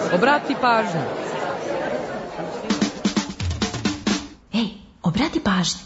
Obrati pažnju. Ej, obrati pažnju.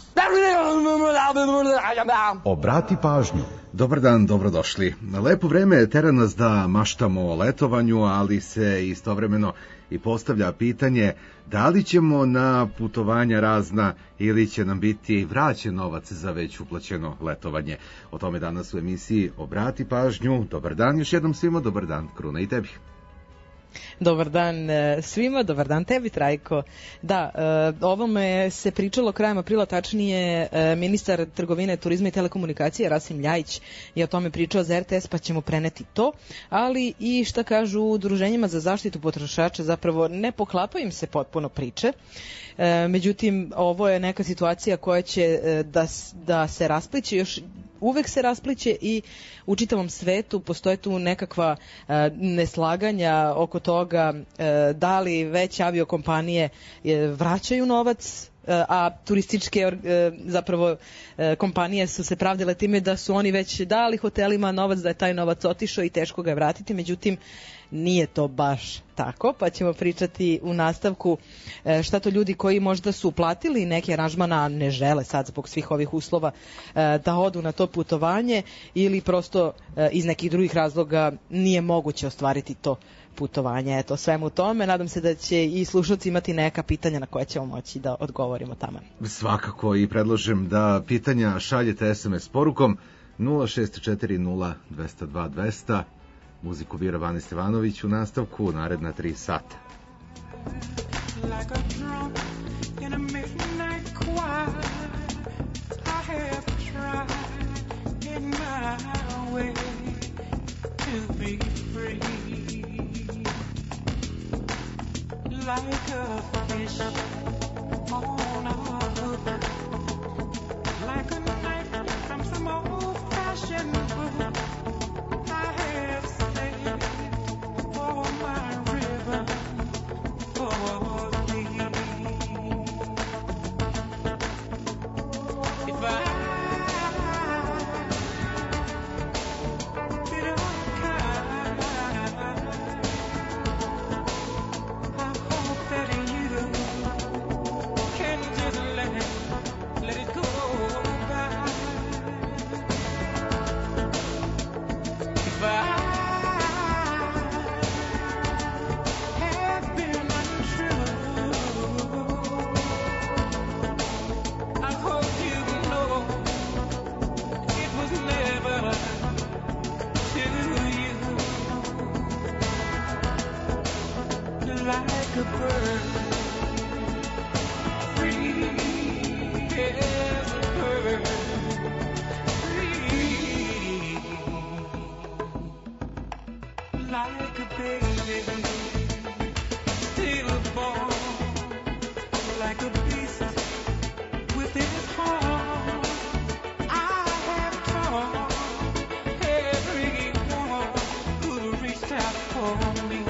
Obrati pažnju. Dobar dan, dobrodošli. Lepo vreme tera nas da maštamo o letovanju, ali se istovremeno i postavlja pitanje da li ćemo na putovanja razna ili će nam biti vraćen novac za već uplaćeno letovanje. O tome danas u emisiji Obrati pažnju. Dobar dan još jednom svima, dobar dan Kruna i tebi. Dobar dan svima, dobar dan tebi Trajko. Da, ovome se pričalo krajem aprila, tačnije ministar trgovine, turizma i telekomunikacije Rasim Ljajić je o tome pričao za RTS, pa ćemo preneti to, ali i šta kažu udruženjima za zaštitu potrošača, zapravo ne poklapaju im se potpuno priče. Međutim, ovo je neka situacija koja će da se raspliće, još uvek se raspliće i u čitavom svetu postoje tu nekakva neslaganja oko toga da li već aviokompanije vraćaju novac, a turističke zapravo kompanije su se pravdile time da su oni već dali hotelima novac, da je taj novac otišao i teško ga je vratiti, međutim nije to baš tako, pa ćemo pričati u nastavku šta to ljudi koji možda su platili neki aranžman, a ne žele sad zbog svih ovih uslova da odu na to putovanje ili prosto iz nekih drugih razloga nije moguće ostvariti to putovanje. Eto, svemu tome. Nadam se da će i slušalci imati neka pitanja na koje ćemo moći da odgovorimo tamo. Svakako i predlažem da pitanja šaljete SMS porukom 0640 202 200. Muziku bira Vane Stevanović u nastavku naredna 3 sata. Like a fish on a hook, like a knife from some old-fashioned book. I have saved all my ribbon for thee. If I like a bird, free as a bird, free like a baby, stillborn, like a beast with its heart. I have taught everyone who reached out for me.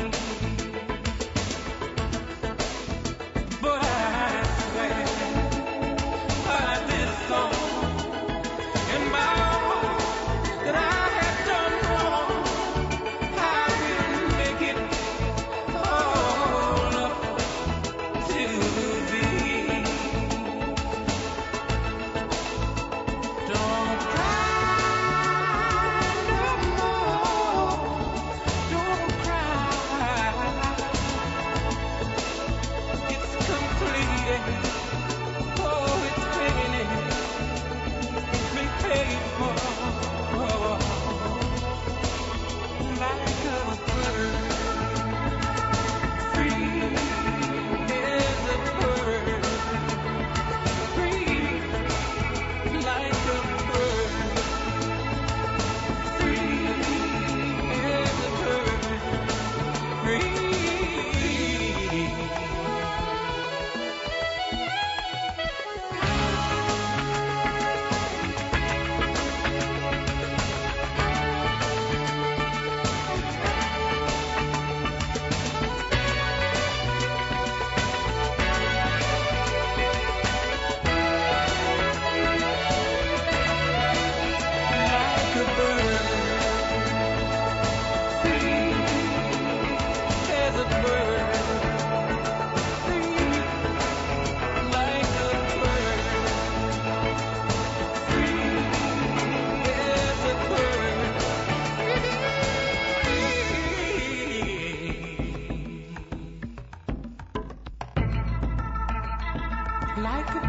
like a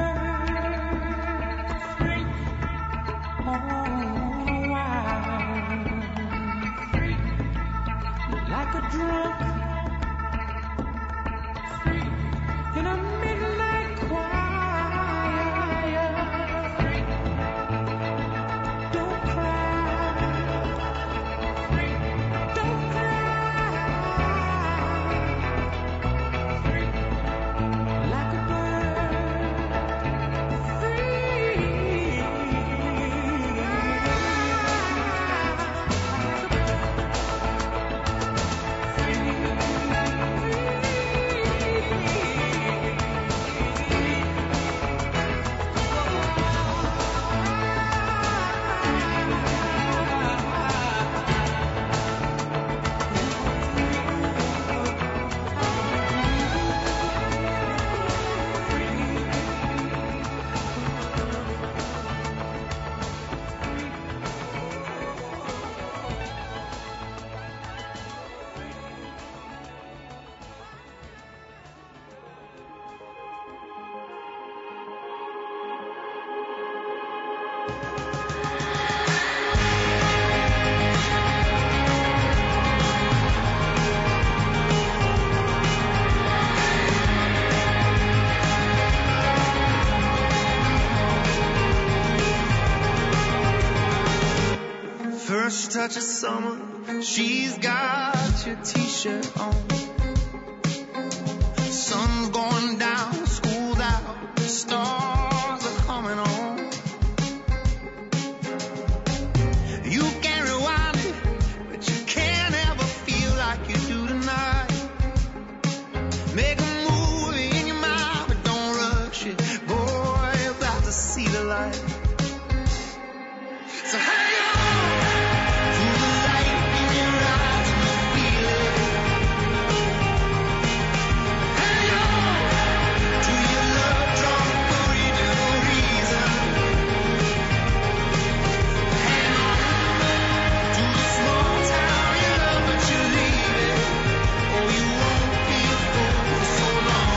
bird free on a wild, like a drunk free in a midnight choir. Don't cry, don't cry, like a bird free. First touch of summer, she's got your t-shirt on. Sun's going down, school's out, stars are coming on. You can rewind it, but you can't ever feel like you do tonight. Make a movie in your mind, but don't rush it. Boy, you're about to see the light. So hang on to the light in your eyes and the feeling. Hang on to your love drunk for no reason. Hang on to the small town you love but you leave it. Oh, you won't be a fool for so long.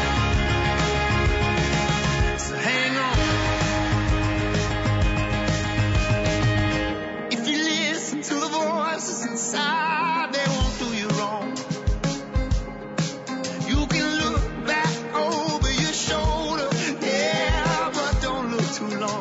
So hang on. If you listen to the voices inside, they won't do you wrong. You can look back over your shoulder, yeah, but don't look too long.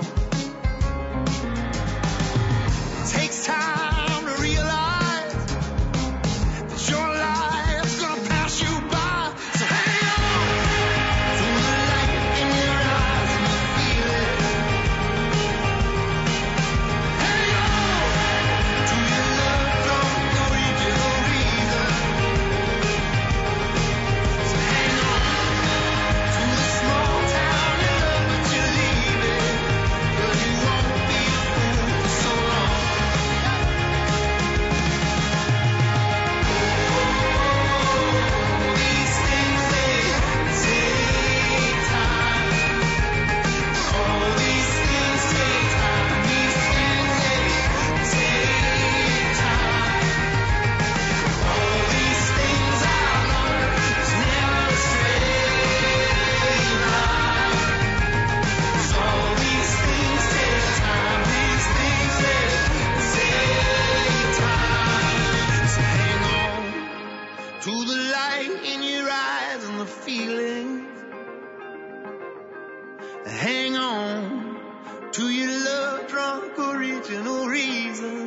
It takes time to realize that your life's gonna pass you by. So hang on to the light in your eyes and the feeling. Hang on to your love drunk for no reason. So hang on to the small town you love but you leave it. 'Cause you won't be a fool for so long. These things they take time. All these things take time. These things they take time. All these things I learned is never a straight line. 'Cause all these things take time. These things they take time. So hang on to the light in your eyes and the feeling. Hang on to your love drunk original reason.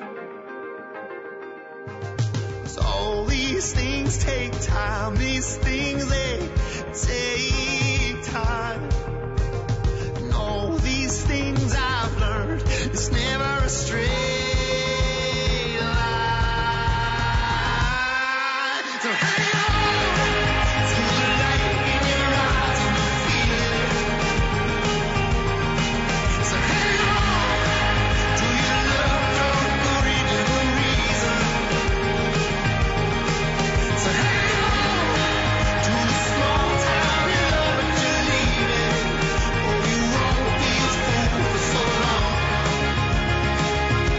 'Cause all these things take time. These things they take time. And all these things I've learned, it's never a straight line. So hang on to the light in your eyes and the feeling. So hang on to your love drunk original reason. So hang on to the small town you love but you leave it. Oh, you won't be a fool for so long.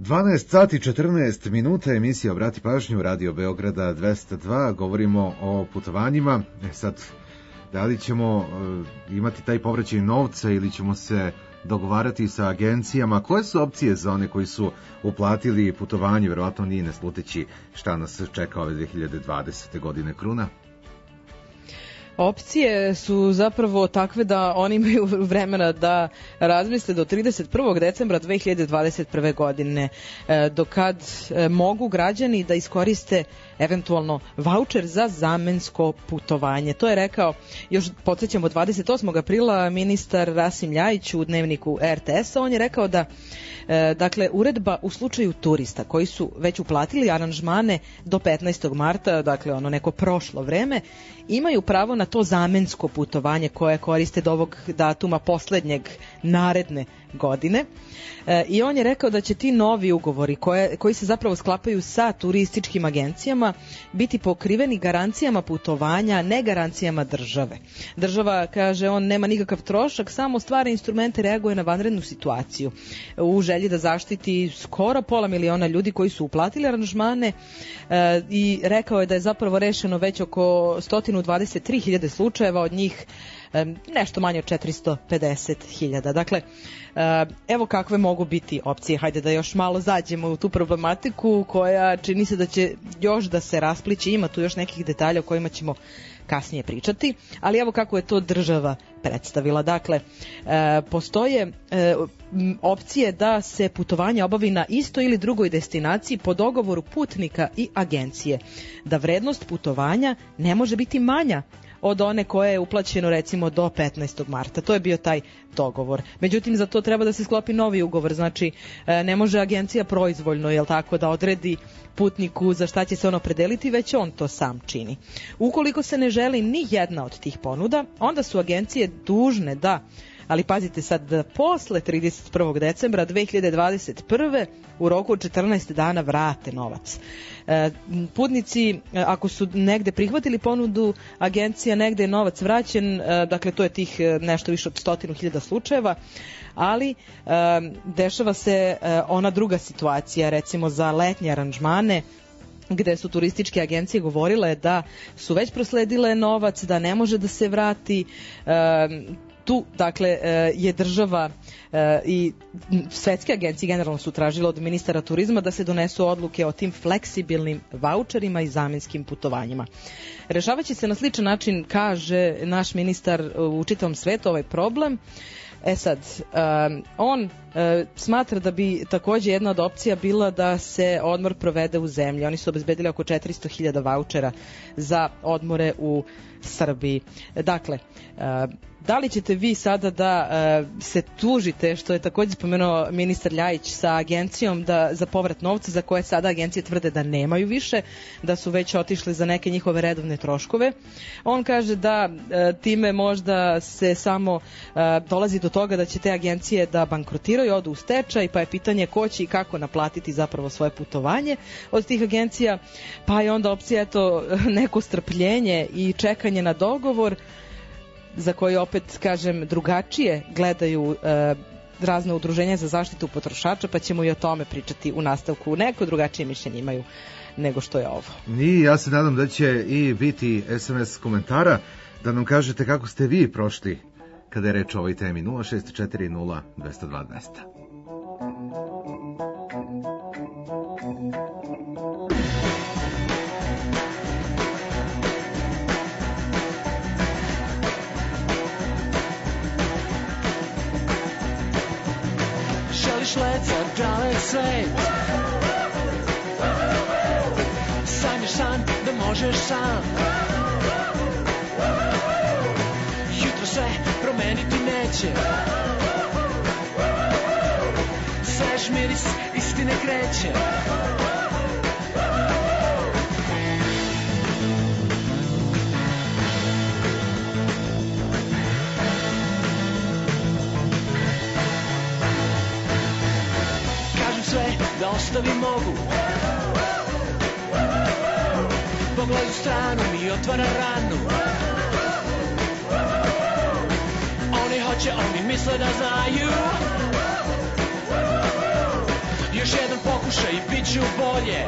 12 sati 14 minuta, emisija Obrati pažnju, Radio Beograda 202, govorimo o putovanjima. Sad, da li ćemo imati taj povraćaj novca ili ćemo se dogovarati sa agencijama? Koje su opcije za one koji su uplatili putovanje, verovatno nije ne sluteći šta nas čeka ove 2020. godine, Kruna? Opcije su zapravo takve da oni imaju vremena da razmisle do 31. decembra 2021. godine, do kad mogu građani da iskoriste eventualno vaučer za zamensko putovanje. To je rekao, još podsjećamo, 28. aprila ministar Rasim Ljajić u dnevniku RTS-a. On je rekao da dakle, uredba u slučaju turista koji su već uplatili aranžmane do 15. marta, dakle ono neko prošlo vreme, imaju pravo na to zamensko putovanje koje koriste do ovog datuma poslednjeg naredne godine. I on je rekao da će ti novi ugovori koji se zapravo sklapaju sa turističkim agencijama biti pokriveni garancijama putovanja, ne garancijama države. Država, kaže on, nema nikakav trošak, samo stvara instrumente, reaguje na vanrednu situaciju u želji da zaštiti skoro 500.000 ljudi koji su uplatili aranžmane, i rekao je da je zapravo rešeno već oko 123.000 slučajeva, od njih nešto manje od 450.000. Dakle, evo kakve mogu biti opcije. Hajde da još malo zađemo u tu problematiku koja čini se da će još da se raspliće. Ima tu još nekih detalja o kojima ćemo kasnije pričati, ali evo kako je to država predstavila. Dakle, postoje opcije da se putovanje obavi na istoj ili drugoj destinaciji po dogovoru putnika i agencije, da vrednost putovanja ne može biti manja od one koje je uplaćeno recimo do 15. marta. To je bio taj dogovor. Međutim, za to treba da se sklopi novi ugovor. Znači, ne može agencija proizvoljno, jel tako, da odredi putniku za šta će se on opredeliti, već on to sam čini. Ukoliko se ne želi ni jedna od tih ponuda, onda su agencije dužne da, ali pazite sad, posle 31. decembra 2021. u roku od 14 dana vrate novac. Putnici, ako su negde prihvatili ponudu agencija, negde je novac vraćen, dakle to je tih nešto više od 100.000 slučajeva, ali dešava se ona druga situacija, recimo za letnje aranžmane, gde su turističke agencije govorile da su već prosledile novac, da ne može da se vrati. Tu, dakle, je država i svetske agencije generalno su tražile od ministara turizma da se donesu odluke o tim fleksibilnim vaučerima i zamenskim putovanjima. Rešavaće se na sličan način, kaže naš ministar, u čitavom svetu ovaj problem. Sad, on smatra da bi takođe jedna od opcija bila da se odmor provede u zemlji. Oni su obezbedili oko 400.000 vaučera za odmore u Srbiji. Dakle, da li ćete vi sada da se tužite, što je takođe spomenuo ministar Ljajić, sa agencijom za povrat novca, za koje sada agencije tvrde da nemaju više, da su već otišli za neke njihove redovne troškove? On kaže da time možda se samo dolazi do toga da će te agencije da bankrotiraju, odu u stečaj, pa je pitanje ko će i kako naplatiti zapravo svoje putovanje od tih agencija, pa je onda opcija neko strpljenje i čekanje na dogovor, za koji opet, kažem, drugačije gledaju razne udruženja za zaštitu potrošača, pa ćemo i o tome pričati u nastavku. Neko drugačije mišljenje imaju nego što je ovo. I ja se nadam da će i biti SMS komentara, da nam kažete kako ste vi prošli kada je reč o ovoj temi. 064 0202. Želiš let za dalek svet, sanjaš san da možeš sam. Jutro se promeniti neće, svež miris istine kreće. Sve da ostavim mogu, pogled u stranu mi otvara ranu. Oni hoće, oni misle da znaju. Još jedan pogled Pokušaj i bit ću bolje.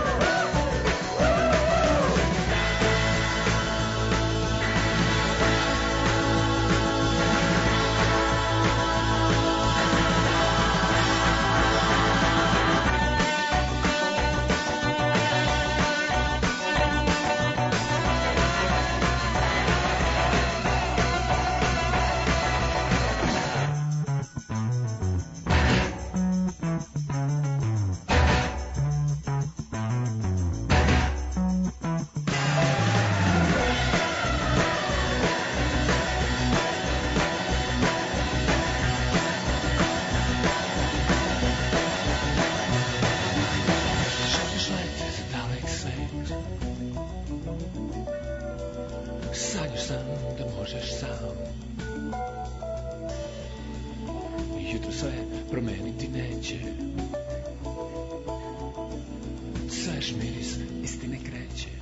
Želiš let za dalek svet. Sanjaš sam da možeš sam. Jutro sve promeniti neće. Svež miris istine kreće.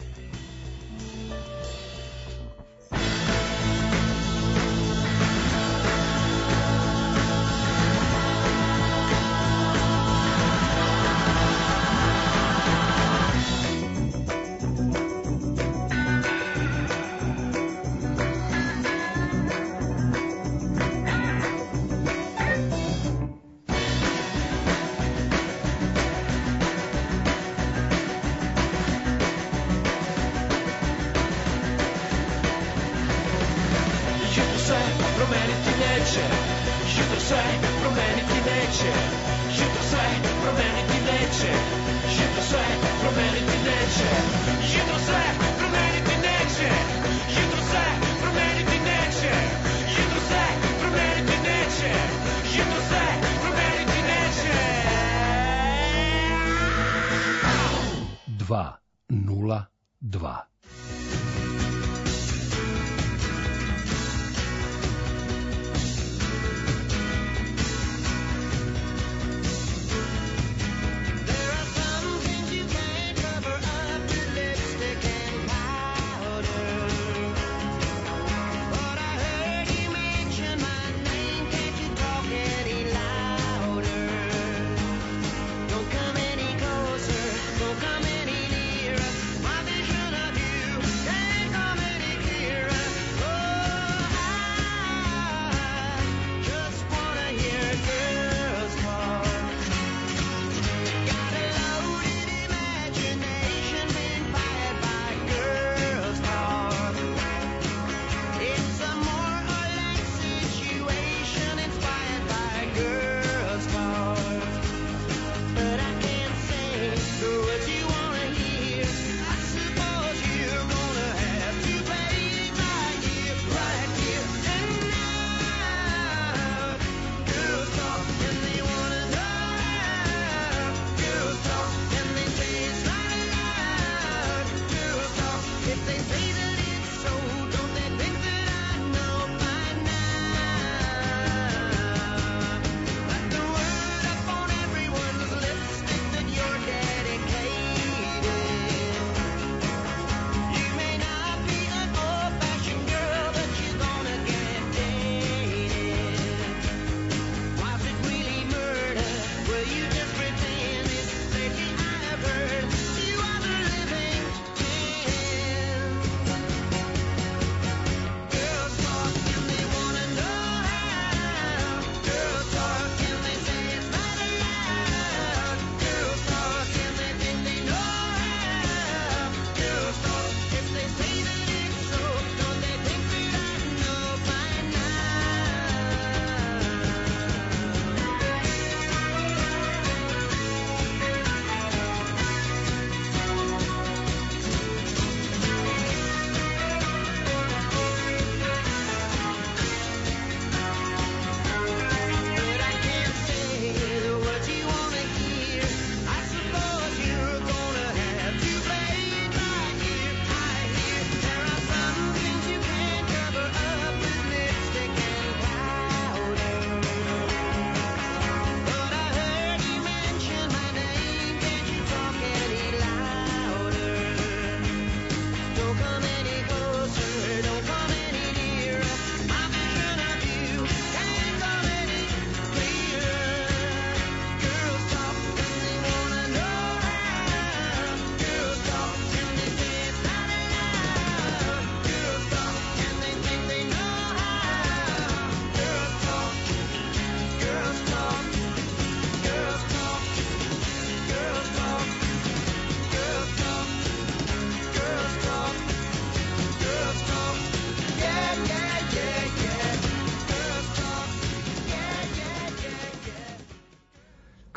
Jutro sve promeniti neće. Jutro sve promeniti neće. Jutro sve promeniti neće. Jutro sve promeniti neće. Jutro sve promeniti neće. Jutro sve promeniti neće. Jutro sve promeniti neće. Jutro sve promeniti neće. 202. There are some things you can't cover up with lipstick and powder. But I heard you mention my name. Can't you talk any louder? Don't come any closer. Don't come any nearer. My vision of you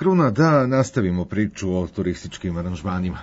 Kruna, da nastavimo priču o turističkim aranžmanima.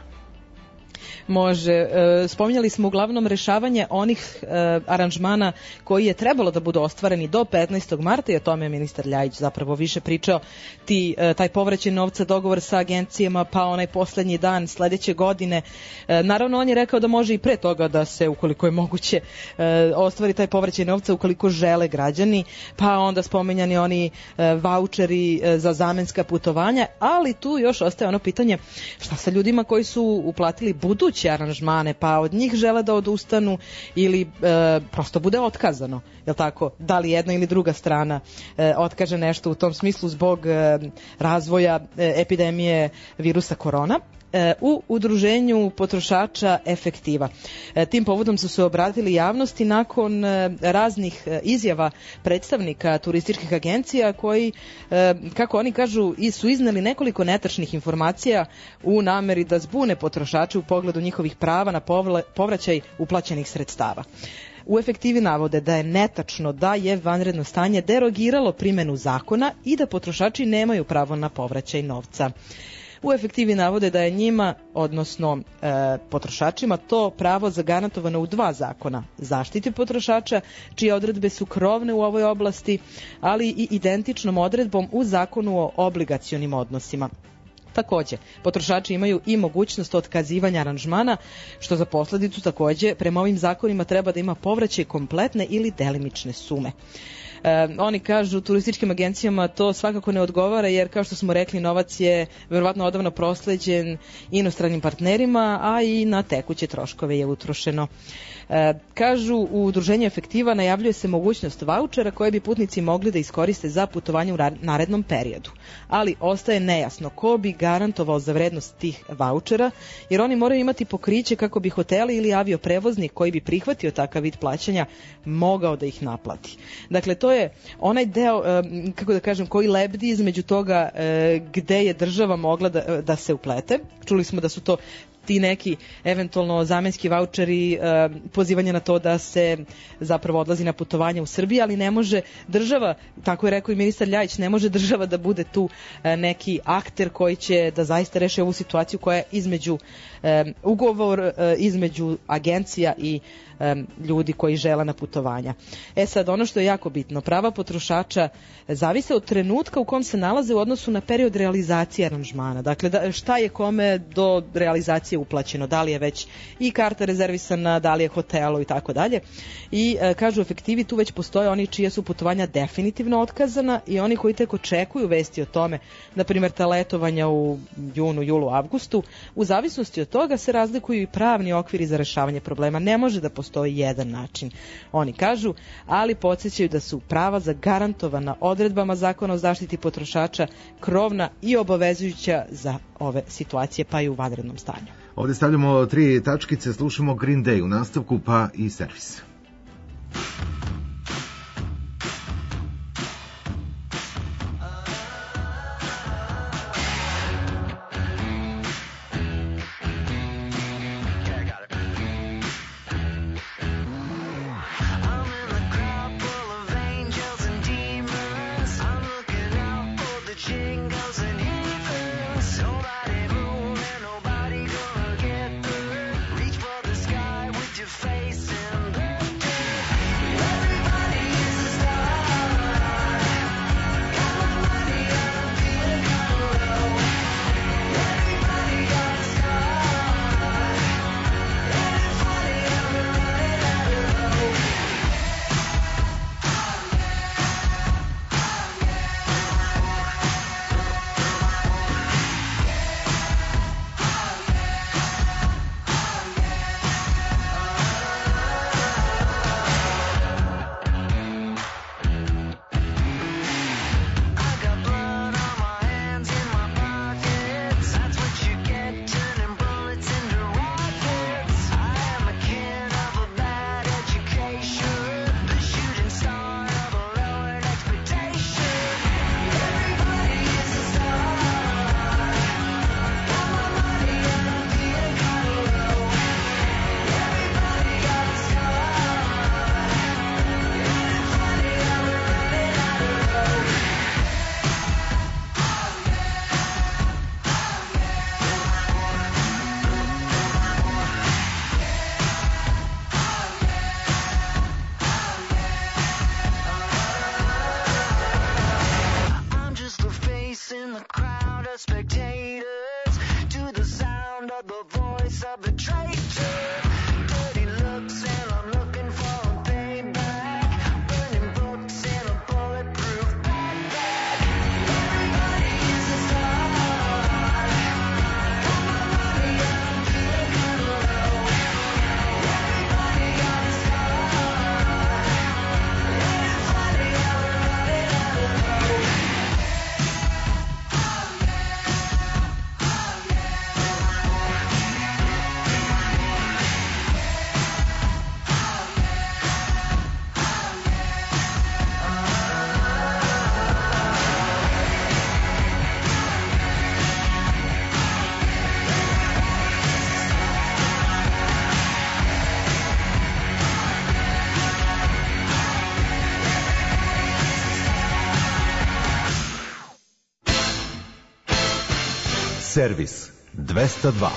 Može. Spominjali smo uglavnom rešavanje onih aranžmana koji je trebalo da budu ostvareni do 15. marta i o tome je ministar Ljajić zapravo više pričao. Taj povraćaj novca, dogovor sa agencijama, pa onaj poslednji dan sledeće godine. Naravno, on je rekao da može i pre toga da se, ukoliko je moguće, ostvari taj povraćaj novca ukoliko žele građani, pa onda spominjani oni vaučeri za zamenska putovanja, ali tu još ostaje ono pitanje šta sa ljudima koji su uplatili buduće aranžmane, pa od njih žele da odustanu ili prosto bude otkazano, je li tako? Da li jedna ili druga strana otkaže nešto u tom smislu zbog razvoja epidemije virusa korona. U udruženju potrošača Efektiva. Tim povodom su se obratili javnosti nakon raznih izjava predstavnika turističkih agencija koji, kako oni kažu, su izneli nekoliko netačnih informacija u nameri da zbune potrošače u pogledu njihovih prava na povraćaj uplaćenih sredstava. U Efektivi navode da je netačno da je vanredno stanje derogiralo primenu zakona i da potrošači nemaju pravo na povraćaj novca. U Efektivi navode da je njima, odnosno potrošačima, to pravo zagarantovano u dva zakona. Zaštiti potrošača, čije odredbe su krovne u ovoj oblasti, ali i identičnom odredbom u zakonu o obligacionim odnosima. Takođe, potrošači imaju i mogućnost otkazivanja aranžmana, što za posledicu takođe prema ovim zakonima treba da ima povraćaj kompletne ili delimične sume. Oni kažu turističkim agencijama to svakako ne odgovara jer kao što smo rekli novac je verovatno odavno prosleđen inostranim partnerima, a i na tekuće troškove je utrošeno. Kažu u udruženju Efektiva najavljuje se mogućnost vaučera koje bi putnici mogli da iskoriste za putovanje u narednom periodu. Ali ostaje nejasno ko bi garantovao za vrednost tih vaučera jer oni moraju imati pokriće kako bi hoteli ili avioprevoznik koji bi prihvatio takav vid plaćanja mogao da ih naplati. Dakle, to je onaj deo, kako da kažem, koji lebdi između toga gde je država mogla da se uplete. Čuli smo da su to ti neki eventualno zamenski vaučeri, pozivanje na to da se zapravo odlazi na putovanje u Srbiji, ali ne može država, tako je rekao i ministar Ljajić, ne može država da bude tu neki akter koji će da zaista reši ovu situaciju koja je između ugovor između agencija i ljudi koji žele na putovanja. Sad, ono što je jako bitno, prava potrošača zavise od trenutka u kom se nalaze u odnosu na period realizacije aranžmana. Dakle, šta je kome do realizacije uplaćeno, da li je već i karta rezervisana, da li je hotelo i tako dalje. I kažu Efektivi, tu već postoje oni čija su putovanja definitivno otkazana i oni koji tek očekuju vesti o tome, na primjer ta letovanja u junu, julu, avgustu. U zavisnosti od toga se razlikuju i pravni okviri za rešavanje problema. Ne može da postoji jedan način, oni kažu, ali podsjećaju da su prava zagarantovana odredbama Zakona o zaštiti potrošača krovna i obavezujuća za ove situacije, pa i u vanrednom stanju. Ovde stavljamo 3 tačkice, slušamo Green Day u nastavku, pa i servis. dictators, to the sound of the voice of the traitor. Dirty looks and I'm looking for a payback. Burning books in a bulletproof backpack. Everybody is a star. Got my money up, feeling kinda low. Everybody got a star. Ain't it funny how we're running out of road? Servis 202.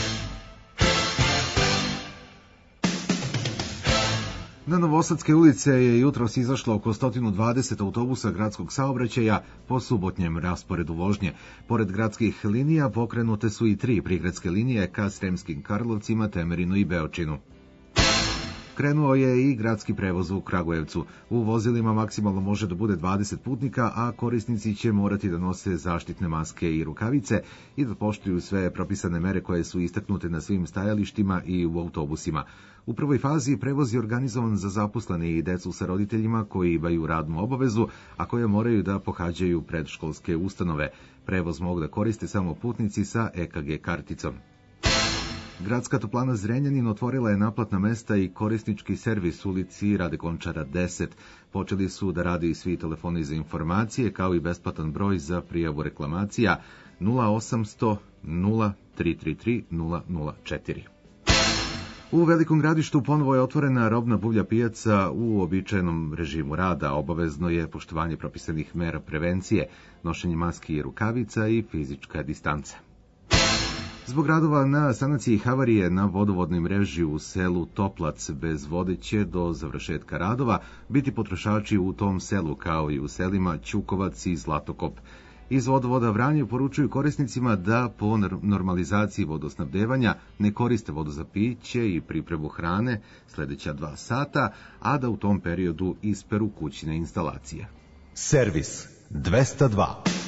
Na Novosadske ulice je jutros izašlo oko 120 autobusa gradskog saobraćaja po subotnjem rasporedu vožnje. Pored gradskih linija pokrenute su i 3 prigradske linije ka Sremskim Karlovcima, Temerinu i Beočinu. Krenuo je i gradski prevoz u Kragujevcu. U vozilima maksimalno može da bude 20 putnika, a korisnici će morati da nose zaštitne maske i rukavice i da poštuju sve propisane mere koje su istaknute na svim stajalištima i u autobusima. U prvoj fazi prevoz je organizovan za zaposlene i decu sa roditeljima koji imaju radnu obavezu, a koje moraju da pohađaju predškolske ustanove. Prevoz mogu da koriste samo putnici sa EKG karticom. Gradska toplana Zrenjanin otvorila je naplatna mesta i korisnički servis u ulici Rade Končara 10. Počeli su da rade i svi telefoni za informacije, kao i besplatan broj za prijavu reklamacija 0800 0333 004. U Velikom Gradištu ponovo je otvorena robna buvlja pijaca u uobičajenom režimu rada. Obavezno je poštovanje propisanih mera prevencije, nošenje maski i rukavica i fizička distanca. Zbog radova na sanaciji havarije na vodovodnoj mreži u selu Toplac bez vode će do završetka radova biti potrošači u tom selu, kao i u selima Ćukovac i Zlatokop. Iz vodovoda Vranje poručuju korisnicima da po normalizaciji vodosnabdevanja ne koriste vodu za piće i pripremu hrane sledeća 2 sata, a da u tom periodu isperu kućne instalacije. Servis 202.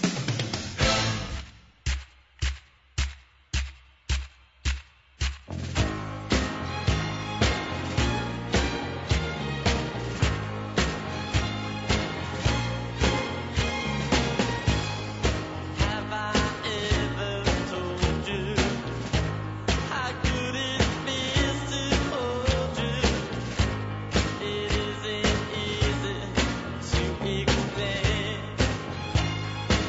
Have I ever told you how good it feels to hold you? It isn't easy to explain.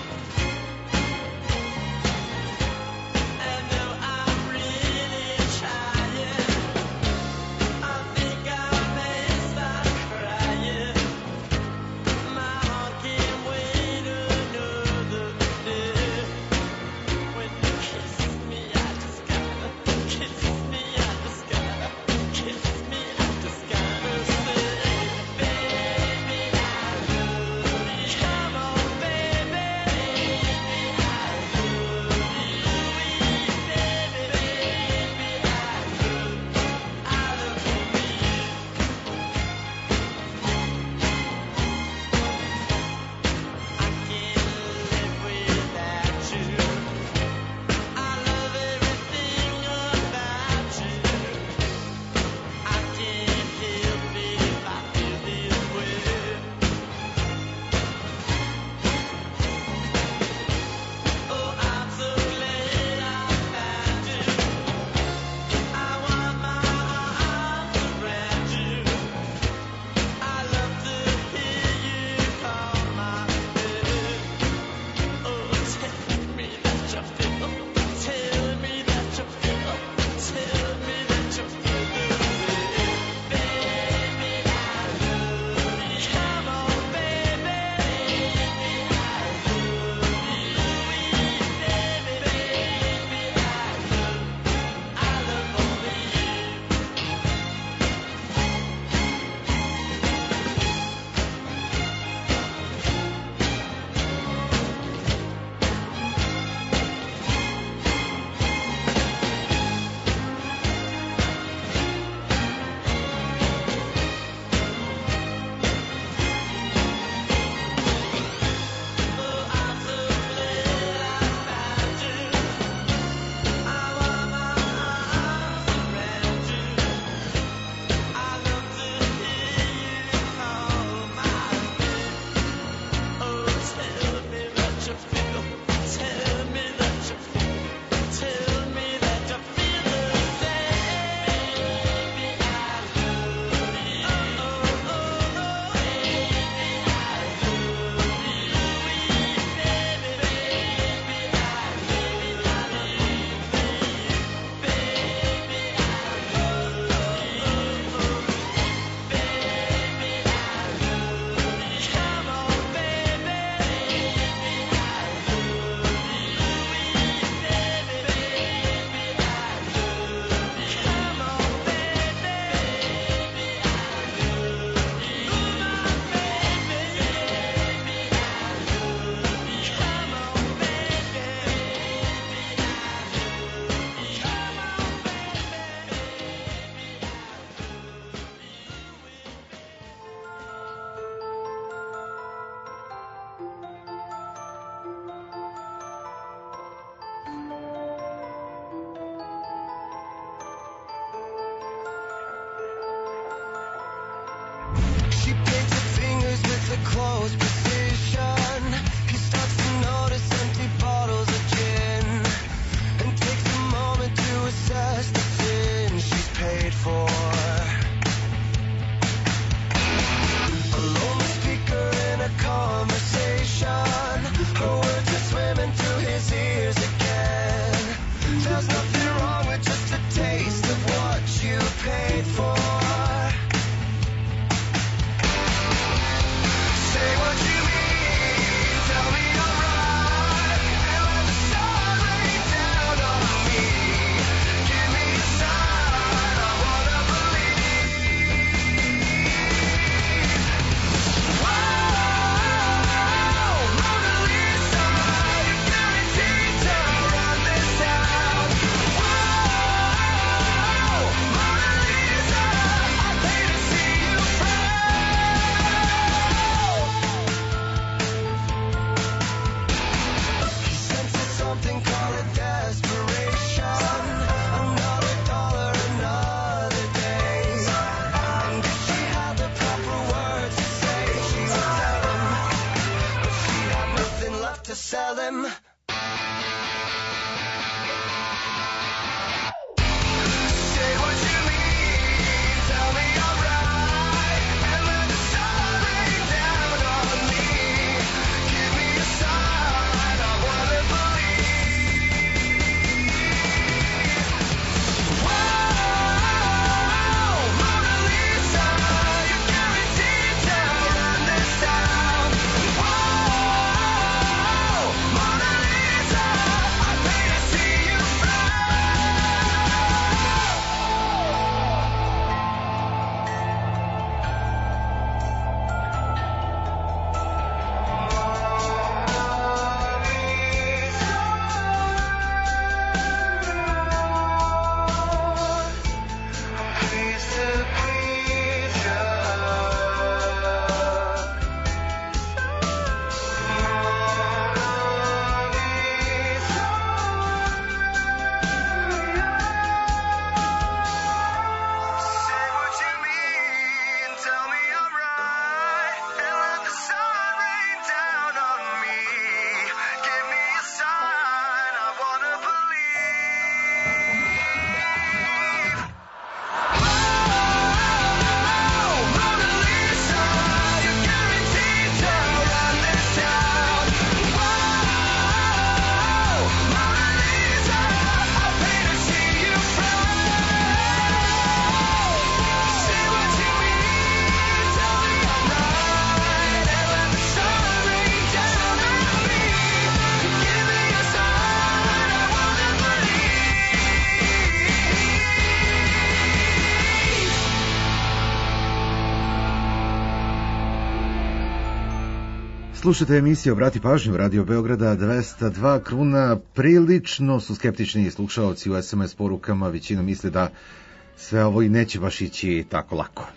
Slušajte emisiju Obrati pažnju, Radio Beograda 202 Kruna. Prilično su skeptični slušaoci u SMS porukama, većina misle da sve ovo i neće baš ići tako lako.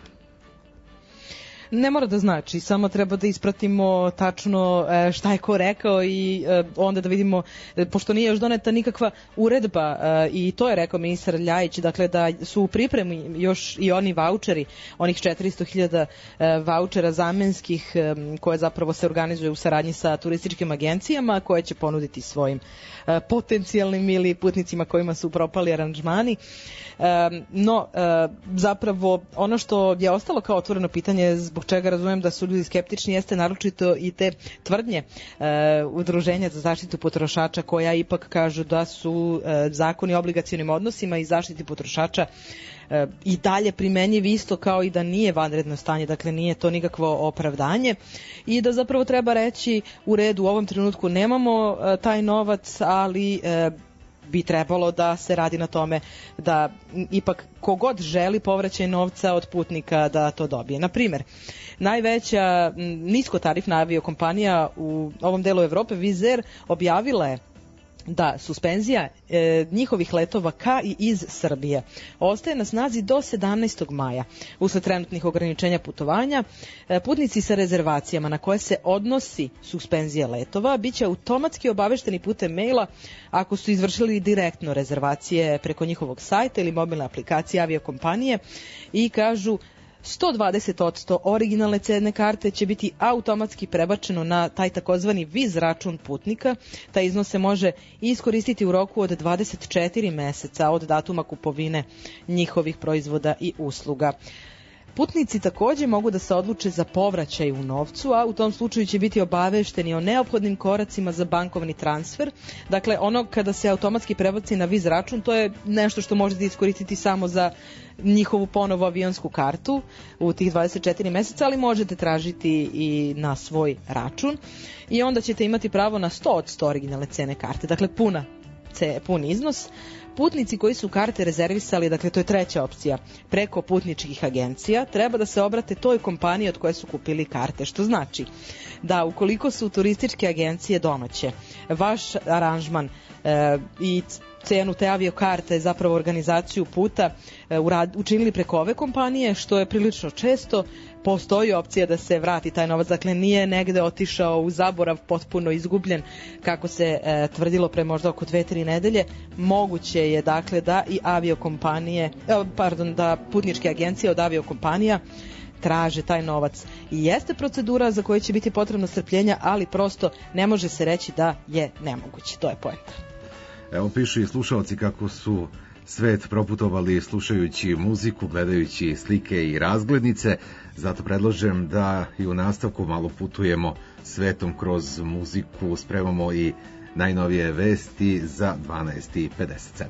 Ne mora da znači, samo treba da ispratimo tačno šta je ko rekao i onda da vidimo, pošto nije još doneta nikakva uredba i to je rekao ministar Ljajić, dakle da su u pripremi još i oni vaučeri, onih 400.000 vaučera zamenskih koje zapravo se organizuju u saradnji sa turističkim agencijama koje će ponuditi svojim potencijalnim ili putnicima kojima su propali aranžmani. No, zapravo ono što je ostalo kao otvoreno pitanje, zbog čega razumem da su ljudi skeptični, jeste naročito i te tvrdnje udruženja za zaštitu potrošača koja ipak kažu da su zakoni o obligacionim odnosima i zaštiti potrošača i dalje primenjivi isto kao i da nije vanredno stanje, dakle nije to nikakvo opravdanje i da zapravo treba reći u redu, u ovom trenutku nemamo taj novac, ali bi trebalo da se radi na tome da ipak kogod želi povraćaj novca od putnika da to dobije. Na primjer, najveća niskotarifna aviokompanija u ovom delu Evrope, Wizz Air, objavila je da suspenzija njihovih letova ka i iz Srbije ostaje na snazi do 17. maja. Usled trenutnih ograničenja putovanja, putnici sa rezervacijama na koje se odnosi suspenzija letova biće automatski obavešteni putem maila ako su izvršili direktno rezervacije preko njihovog sajta ili mobilne aplikacije aviokompanije i kažu 120% originalne cene karte će biti automatski prebačeno na taj takozvani viz račun putnika. Taj iznos se može iskoristiti u roku od 24 meseca od datuma kupovine njihovih proizvoda i usluga. Putnici takođe mogu da se odluče za povraćaj u novcu, a u tom slučaju će biti obavešteni o neophodnim koracima za bankovni transfer. Dakle, ono kada se automatski prebaci na viz račun, to je nešto što možete iskoristiti samo za njihovu ponovo avionsku kartu u tih 24 meseca, ali možete tražiti i na svoj račun i onda ćete imati pravo na 100% originalne cene karte, dakle pun iznos. Putnici koji su karte rezervisali, dakle to je treća opcija, preko putničkih agencija, treba da se obrate toj kompaniji od koje su kupili karte, što znači da ukoliko su turističke agencije domaće, vaš aranžman i cenu te aviokarte, zapravo organizaciju puta učinili preko ove kompanije, što je prilično često, postoji opcija da se vrati taj novac, dakle nije negde otišao u zaborav, potpuno izgubljen kako se tvrdilo pre možda oko 2-3 nedelje. Moguće je dakle da i aviokompanije, da putničke agencije od aviokompanija traže taj novac. I jeste procedura za koju će biti potrebno strpljenja, ali prosto ne može se reći da je nemoguće. To je poenta. Evo pišu i slušalci kako su svet proputovali slušajući muziku, gledajući slike i razglednice, zato predlažem da i u nastavku malo putujemo svetom kroz muziku, spremamo i najnovije vesti za 12:57.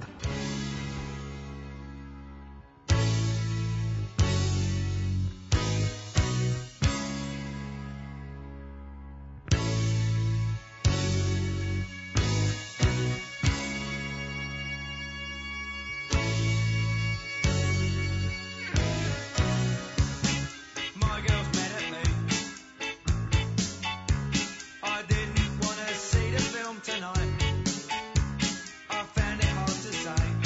My girl's mad at me. I didn't want to see the film tonight. I found it hard to say.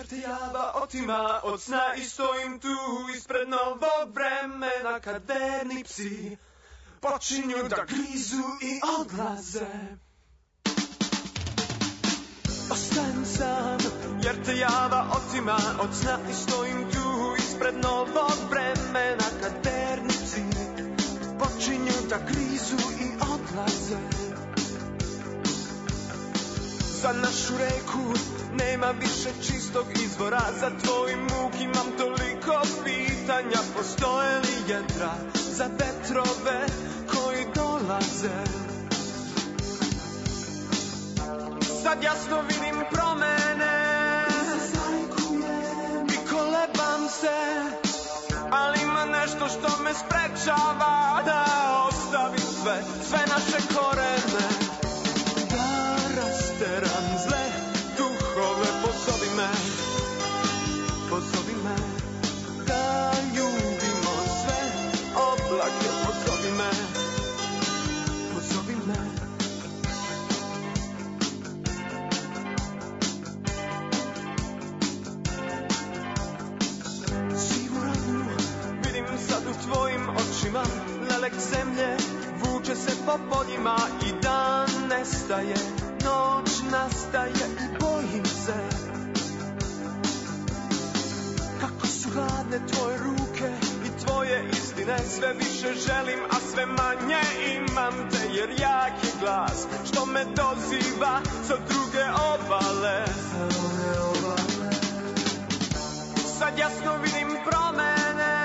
jer te java otima od sna i stojim tu ispred novog vremena kad verni psi počinju da grizu i odlaze. Ostajem sam jer te java otima od sna i stojim tu ispred novog vremena kad verni psi počinju da grizu i odlaze. Za našu reku nema više čistog izvora, za tvoj muk imam toliko pitanja. Postoje li jedra za vetrove koji dolaze? Sad jasno vidim promene i kolebam se, ali ima nešto što me sprečava da ostavim sve naše korene. Da rasteram zle duhove, pozovi me, da ljubimo sve oblake, pozovi me. Sigurno vidim sad u tvojim očima, lelek zemlje vuče se po poljima i dan nestaje, noć nastaje i bojim se kako su hladne tvoje ruke i tvoje istine. Sve više želim, a sve manje imam te, jer jak je glas što me doziva sa druge obale. Sad jasno vidim promene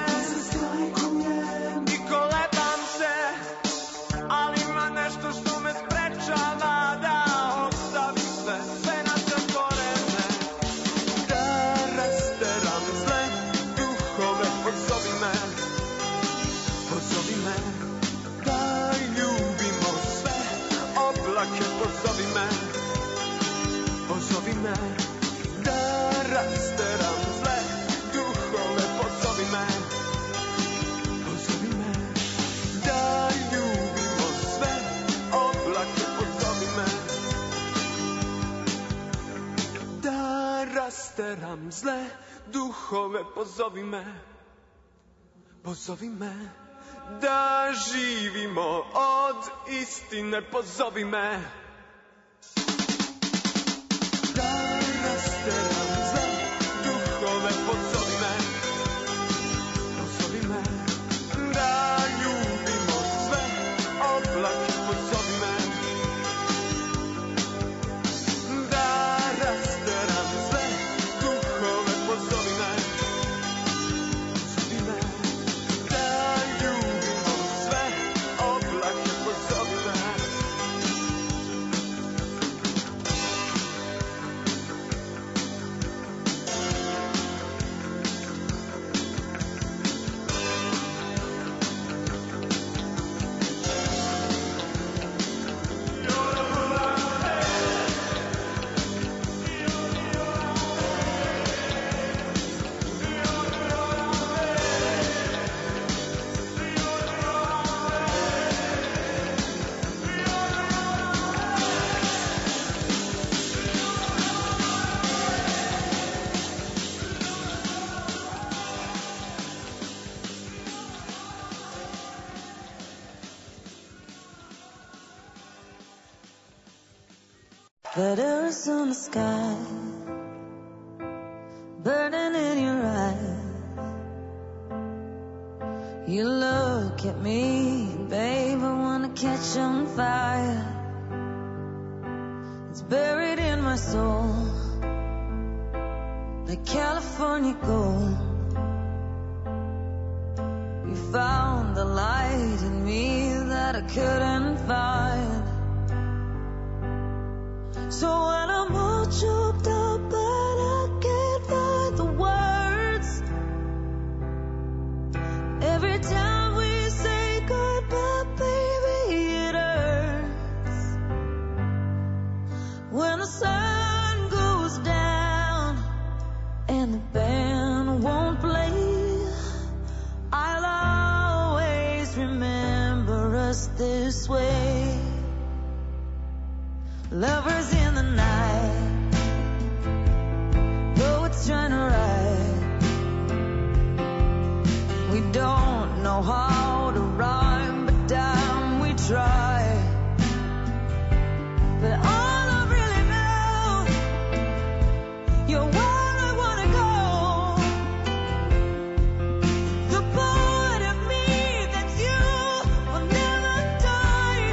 i kolebam se, ali ima nešto što me sprečava da ostavim sve naše korene. Da rasteram zle duhove, pozovi me, da ljubimo sve oblake, pozovi me, da rasteram zle duhove, pozovi me, da ljubimo sve oblake, pozovi me, da rasteram zle duhove, pozovi me, da živimo od istine, pozovi me. Da rasteram zle duhove, pozovi me, da ljubimo sve oblake, pozovi me, da rasteram zle duhove, pozovi me, da ljubimo sve oblake, pozovi me. Letters on the sky, burning in your eyes. You look at me, babe, I wanna catch on fire. It's buried in my soul, like California gold. You found the light in me that I couldn't find. So when I'm all choked up but I can't find the words, every time we say goodbye, baby, it hurts. When the sun goes down and the band won't play, I'll always remember us this way. Lovers in the night, though We don't know how to rhyme, but damn, we try. But all I really know, you're where I wanna go. The part of me that's you will never die.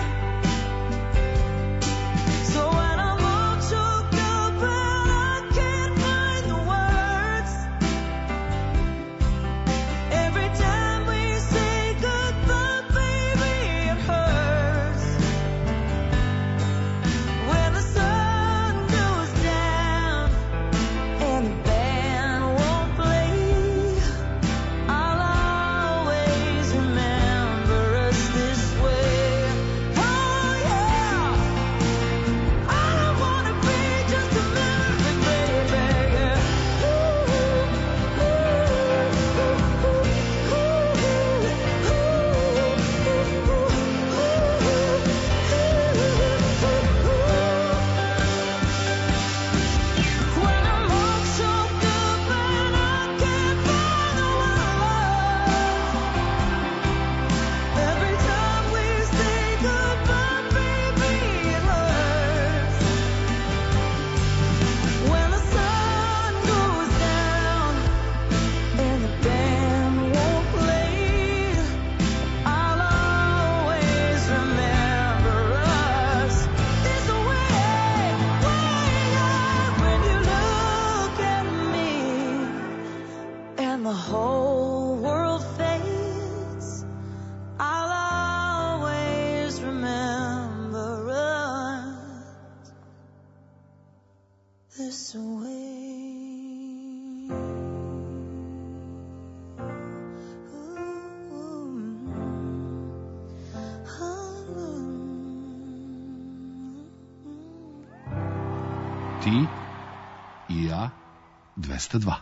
So when I'm all choked up and I can't find the words, every time we say goodbye, baby, it hurts. When the sun goes down and the band won't play, I'll always remember us this way. Oh yeah, I don't wanna be just a memory, baby. When I'm all choked up and I can't find the words, every time we say goodbye, baby, it hurts. When the sun goes down and the band won't play, I'll always remember us this way. When you look at me and the whole world fades, I'll always remember us this way. Ti i ja 202.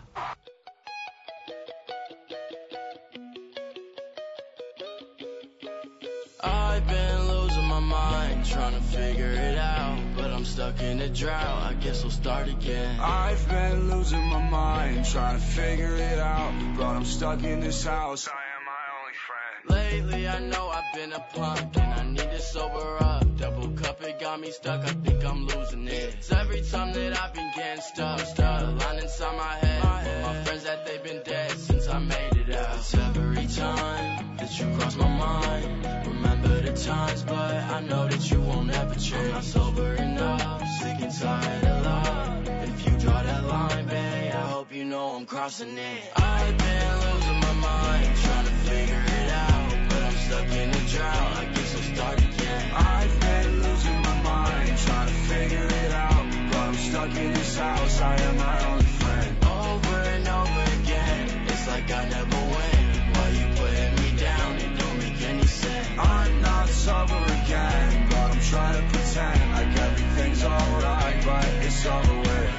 I've been losing my mind, trying to figure it out, but I'm stuck in a drought. I guess I'll start again. I've been losing my mind, trying to figure it out, but I'm stuck in this house. I am my only friend. Lately I know I've been a punk and I need to sober up. Double cup, it got me stuck, I think I'm losing it. It's every time that I've been getting stuck. A line inside my head, with my friends that they've been dead since I made it out. It's every time that you cross my mind, remember the times, but I know that you won't ever change. I'm not sober enough, sick and tired of love. If you draw that line, babe, I hope you know I'm crossing it. I've been losing my mind, trying to figure it out, but I'm stuck in a drought, I guess I'll start again. I've been losing my mind, trying to figure it out, but I'm stuck in this house. I am my only friend. Over and over again, it's like I never win. Why you putting me down? It don't make any sense. I'm not sober again, but I'm trying to pretend like everything's alright, but it's over with.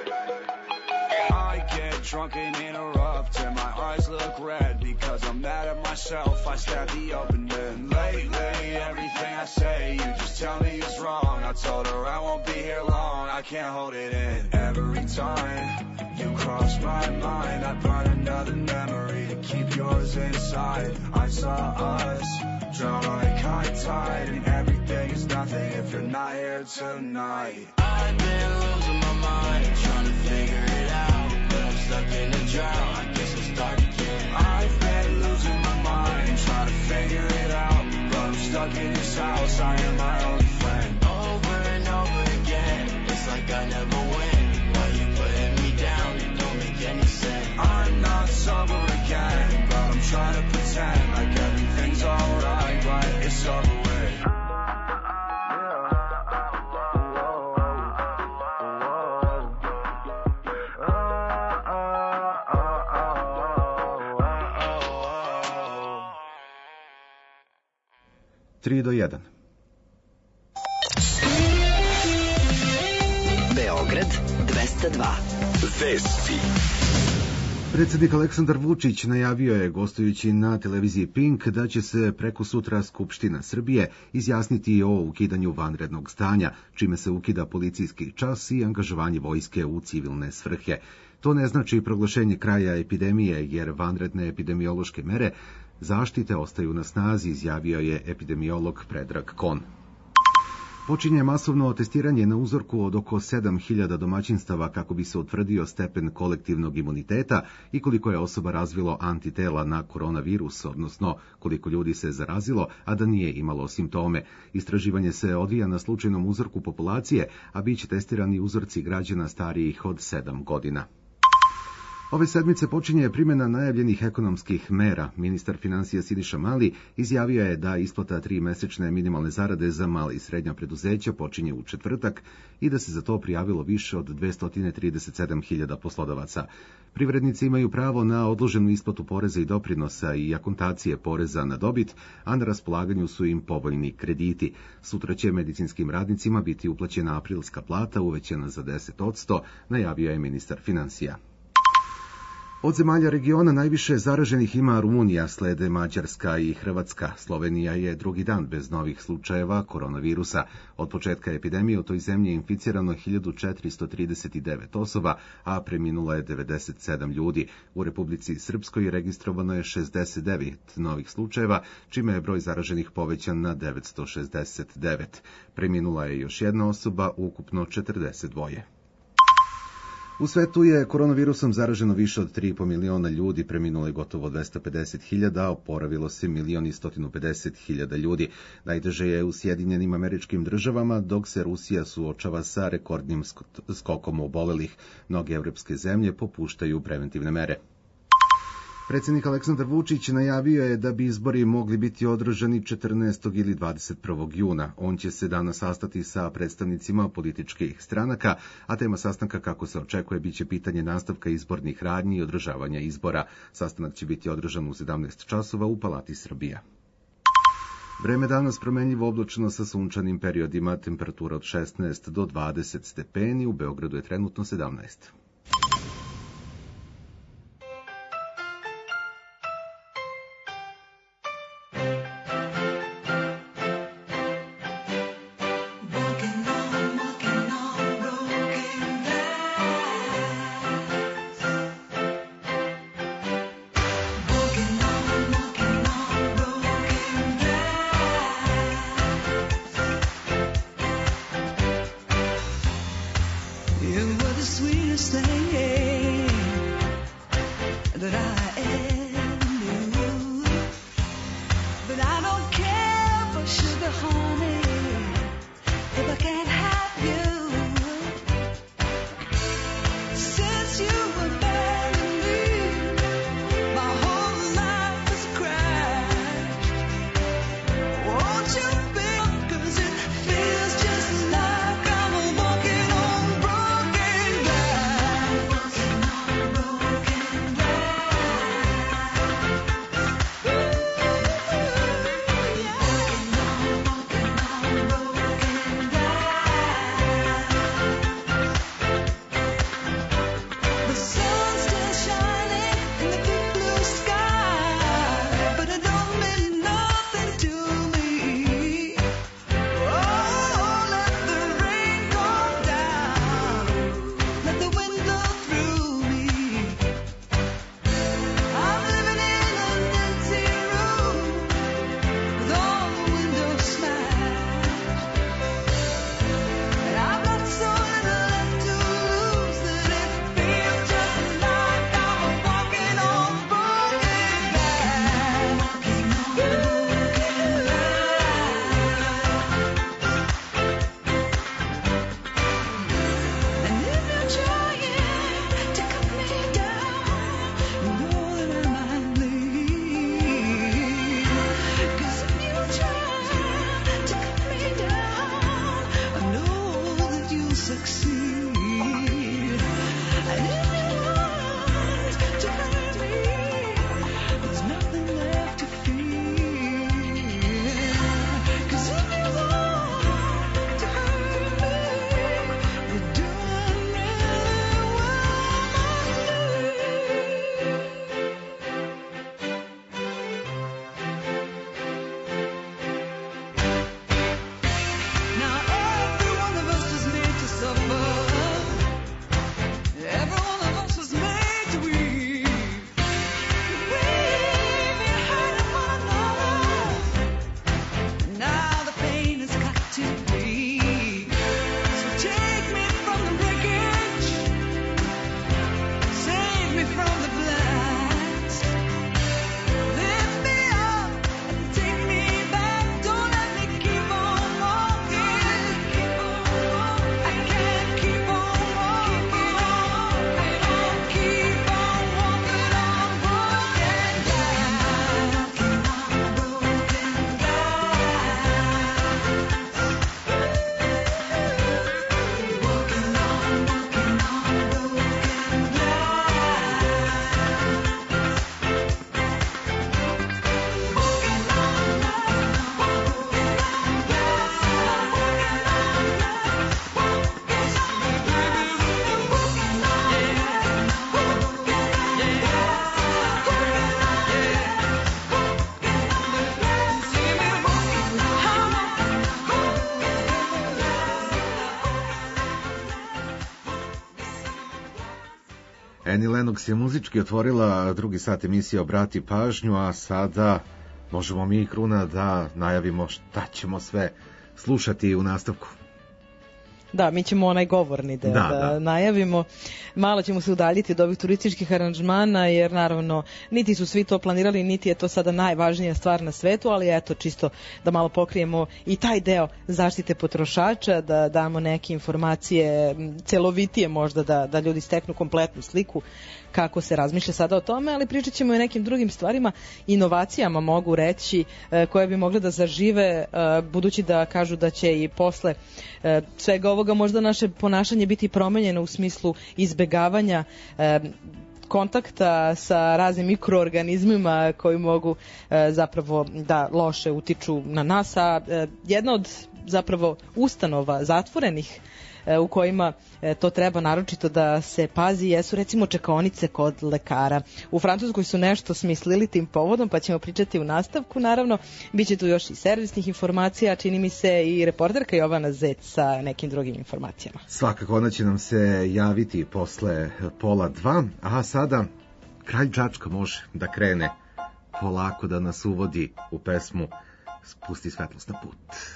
I get drunk and interrupt, and my eyes look red because I'm mad at myself. I stab the open end. Lately, everything I say, you just tell me is wrong. I told her I won't be here long, I can't hold it in. Every time you cross my mind, I burn another memory to keep yours inside. I saw us drown like high tide, and everything is nothing if you're not here tonight. I've been losing my mind, trying to figure it out, but I'm stuck in a drought, I guess I'll start again. I've been losing my mind, trying to figure it out, but I'm stuck in this house. I am my only friend. Over and over again, it's like I never win. Why you putting me down? It don't make any sense. I'm not sober again, but I'm trying to pretend like everything's alright, but it's over with. Tri do 1. Beograd 202. Vesti. Predsjednik Aleksandar Vučić najavio je, gostujući na televiziji Pink, da će se preko sutra Skupština Srbije izjasniti o ukidanju vanrednog stanja, čime se ukida policijski čas i angažovanje vojske u civilne svrhe. To ne znači proglašenje kraja epidemije, jer vanredne epidemiološke mere zaštite ostaju na snazi, izjavio je epidemiolog Predrag Kon. Počinje masovno testiranje na uzorku od oko 7.000 domaćinstava kako bi se utvrdio stepen kolektivnog imuniteta i koliko je osoba razvilo antitela na koronavirus, odnosno koliko ljudi se zarazilo, a da nije imalo simptome. Istraživanje se odvija na slučajnom uzorku populacije, a bit će testirani uzorci građana starijih od 7 godina. Ove sedmice počinje primjena najavljenih ekonomskih mera. Ministar financija Siniša Mali izjavio je da isplata 3-mesečne minimalne zarade za mala i srednja preduzeća počinje u četvrtak i da se za to prijavilo više od 237.000 poslodavaca. Privrednici imaju pravo na odloženu isplatu poreza i doprinosa i akontacije poreza na dobit, a na raspolaganju su im povoljni krediti. Sutra će medicinskim radnicima biti uplaćena aprilska plata uvećana za 10%, najavio je ministar financija. Od zemalja regiona najviše zaraženih ima Rumunija, slede Mađarska i Hrvatska. Slovenija je drugi dan bez novih slučajeva koronavirusa. Od početka epidemije u toj zemlji je inficirano 1439 osoba, a preminulo je 97 ljudi. U Republici Srpskoj registrovano je 69 novih slučajeva, čime je broj zaraženih povećan na 969. Preminula je još jedna osoba, ukupno 42. U svetu je koronavirusom zaraženo više od 3,5 miliona ljudi, preminulo je gotovo 250.000, a oporavilo se 1.150.000 ljudi. Najteže je u Sjedinjenim Američkim Državama, dok se Rusija suočava sa rekordnim skokom obolelih. Mnoge evropske zemlje popuštaju preventivne mere. Predsjednik Aleksandar Vučić najavio je da bi izbori mogli biti održani 14. ili 21. juna. On će se danas sastati sa predstavnicima političkih stranaka, a tema sastanka, kako se očekuje, biće pitanje nastavka izbornih radnji i održavanja izbora. Sastanak će biti održan u 17 časova u Palati Srbija. Vreme danas promenljivo oblačno sa sunčanim periodima, temperatura od 16 do 20 stepeni, u Beogradu je trenutno 17. You were the sweetest thing Annie Lennox je muzički otvorila drugi sat emisije Obrati pažnju, a sada možemo mi, Kruna, da najavimo šta ćemo sve slušati u nastavku. Da, mi ćemo onaj govorni da najavimo. Malo ćemo se udaljiti od ovih turističkih aranžmana, jer naravno niti su svi to planirali, niti je to sada najvažnija stvar na svetu, ali eto, čisto da malo pokrijemo i taj deo zaštite potrošača, da damo neke informacije celovitije možda, da ljudi steknu kompletnu sliku kako se razmišlja sada o tome, ali pričat ćemo i o nekim drugim stvarima, inovacijama mogu reći, koje bi mogle da zažive, budući da kažu da će i posle svega ovoga možda naše ponašanje biti promenjeno u smislu izbegavanja kontakta sa raznim mikroorganizmima koji mogu zapravo da loše utiču na nas, a jedna od zapravo ustanova zatvorenih u kojima to treba naročito da se pazi jesu recimo čekaonice kod lekara. U Francuskoj su nešto smislili tim povodom, pa ćemo pričati u nastavku. Naravno, bit će tu još i servisnih informacija, čini mi se i reporterka Jovana Zec sa nekim drugim informacijama. Svakako ona će nam se javiti posle 1:30, a sada Kralj Čačka može da krene polako da nas uvodi u pesmu Spusti svetlost na put.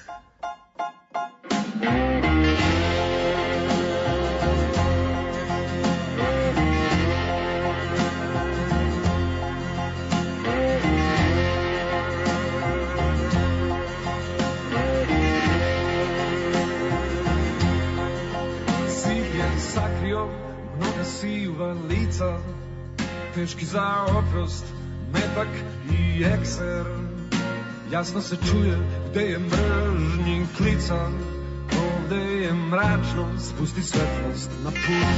Sakrio mnoga siva lica, teški za oprost, metak i ekser. Jasno se čuje gde je mržnji klica, ovde je mračno, spusti svetlost na put.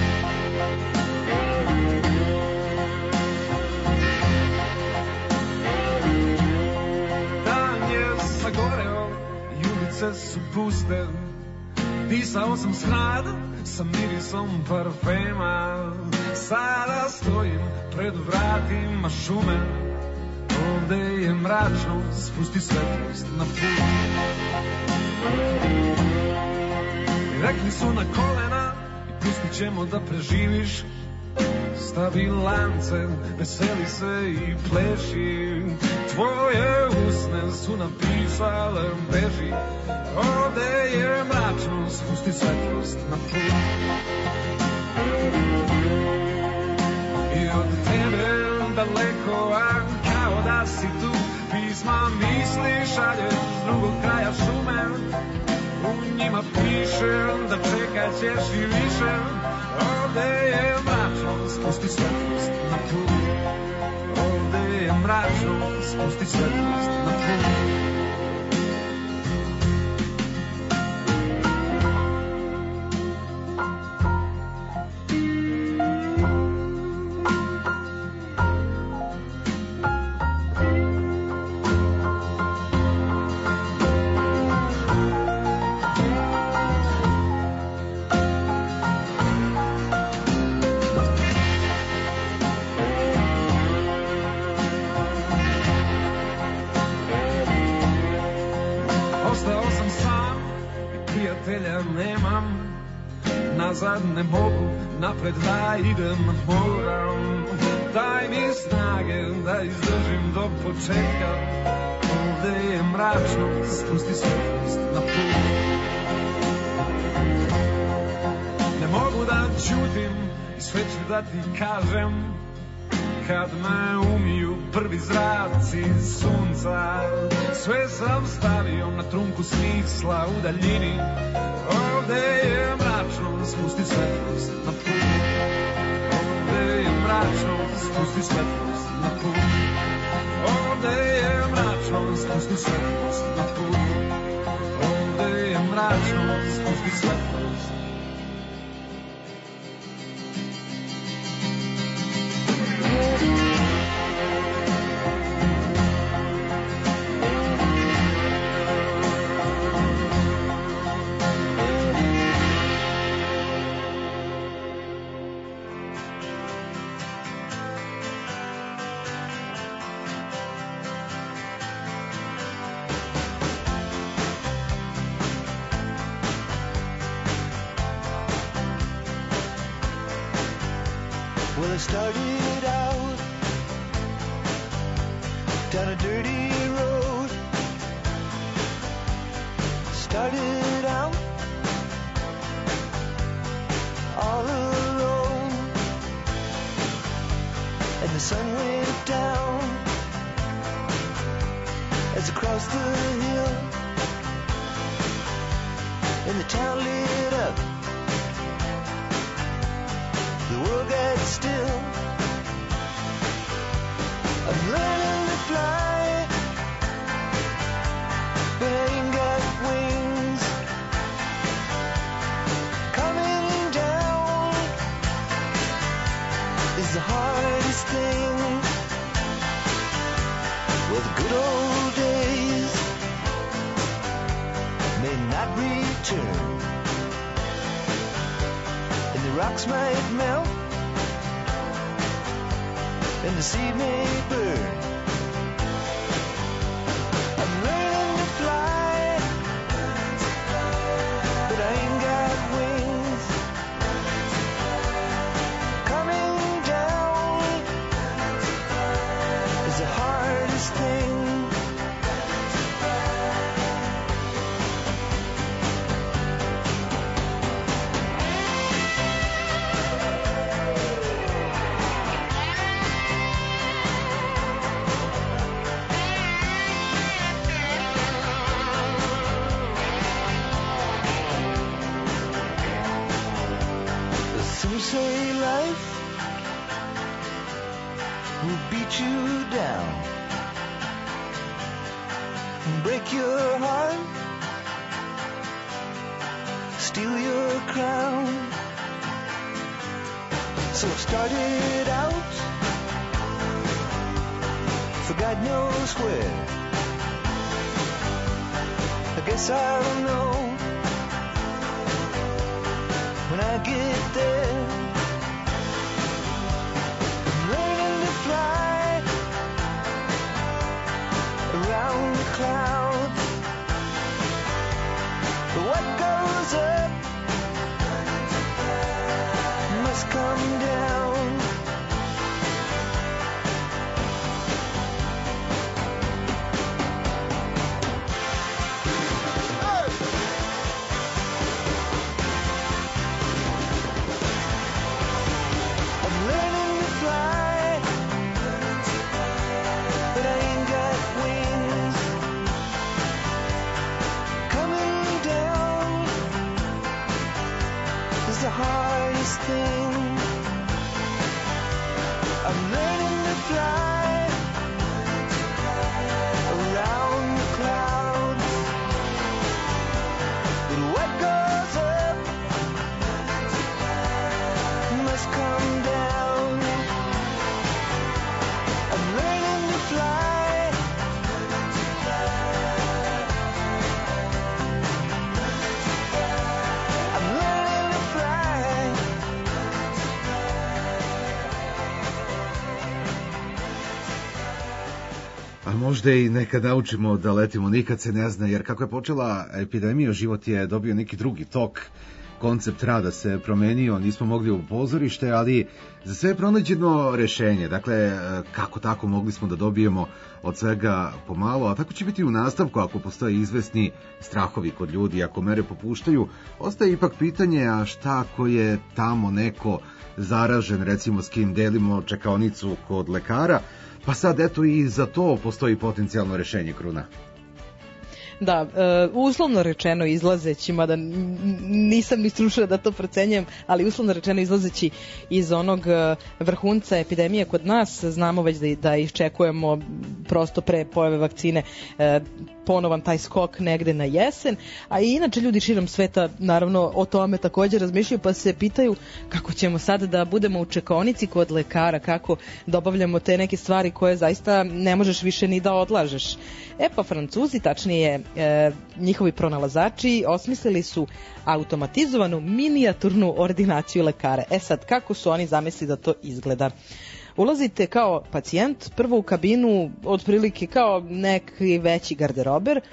Dan je sagoreo i ulice su puste, disao sam smrad sa mirisom parfema. Sada stojim pred vratima šume, ovde je mračno, spusti svetlost na put. Rekli su na kolena i pustit ćemo da preživiš. Stavi lance, veseli se i pleši. Tvoje usne su napisale beži. Ovde je mračno, spusti svetlost na put. I od tebe daleko, a kao da si tu, pisma misli šalješ s drugog kraja šume. U njima piše da čekat ćeš i više. Ovde je mračno, spusti svetlost na put. Ovde je mračno, spusti svetlost na put. Nazad ne mogu, napred da idem moram. Daj mi snage da izdržim do početka. Ovde je mračno, spusti svetlost na put. Ne mogu da ćutim i sve ću da ti kažem. Kad me umiju prvi zraci sunca, sve sam stavio na trunku smisla u daljini. Ovde je mračno, spusti svetlost na put. Ovde je mračno, spusti svetlost na put. Ovde je mračno, spusti svetlost na put. Ovde je mračno, spusti svetlost. Well, I started out down a dirty road. Started out all alone, and the sun went down as I crossed the hill, and the town lit up. The world got still. I'm learning to fly, but I ain't got wings. Coming down is the hardest thing. Well, the good old days may not return, and the rocks might melt, and the sea may burn. I'm learning to fly, but I ain't got wings. Coming down is the hardest thing. Some say life will beat you down, break your heart, steal your crown. So I started out for God knows where. I guess I'll know when I get there. I'm learning to fly around the clouds, but what goes up must come down. I'm learning to fly, but I ain't got wings. Coming down is the hardest thing. I'm learning to fly around the clouds, but what goes up must come down. I'm learning to fly. I'm learning to fly. A možda i nekad naučimo da letimo, nikad se ne zna, jer kako je počela epidemija, život je dobio neki drugi tok, koncept rada se promenio, nismo mogli u pozorište, ali za sve je pronađeno rešenje. Dakle, kako tako mogli smo da dobijemo od svega pomalo, a tako će biti u nastavku ako postoje izvesni strahovi kod ljudi, ako mere popuštaju. Ostaje ipak pitanje, a šta ako je tamo neko zaražen, recimo s kim delimo čekaonicu kod lekara, pa sad eto i za to postoji potencijalno rešenje, Kruna. Da, uslovno rečeno izlazeći, mada nisam ni stručna da to procenjujem, ali uslovno rečeno izlazeći iz onog vrhunca epidemije kod nas, znamo već da iščekujemo prosto pre pojave vakcine ponovan taj skok negde na jesen, a i inače ljudi širom sveta naravno o tome također razmišljaju, pa se pitaju kako ćemo sad da budemo u čekaonici kod lekara, kako da obavljamo te neke stvari koje zaista ne možeš više ni da odlažeš. Pa Francuzi, tačnije njihovi pronalazači, osmislili su automatizovanu minijaturnu ordinaciju lekara. Sad, kako su oni zamislili da to izgleda? Ulazite kao pacijent prvo u kabinu, otprilike kao neki veći garderober,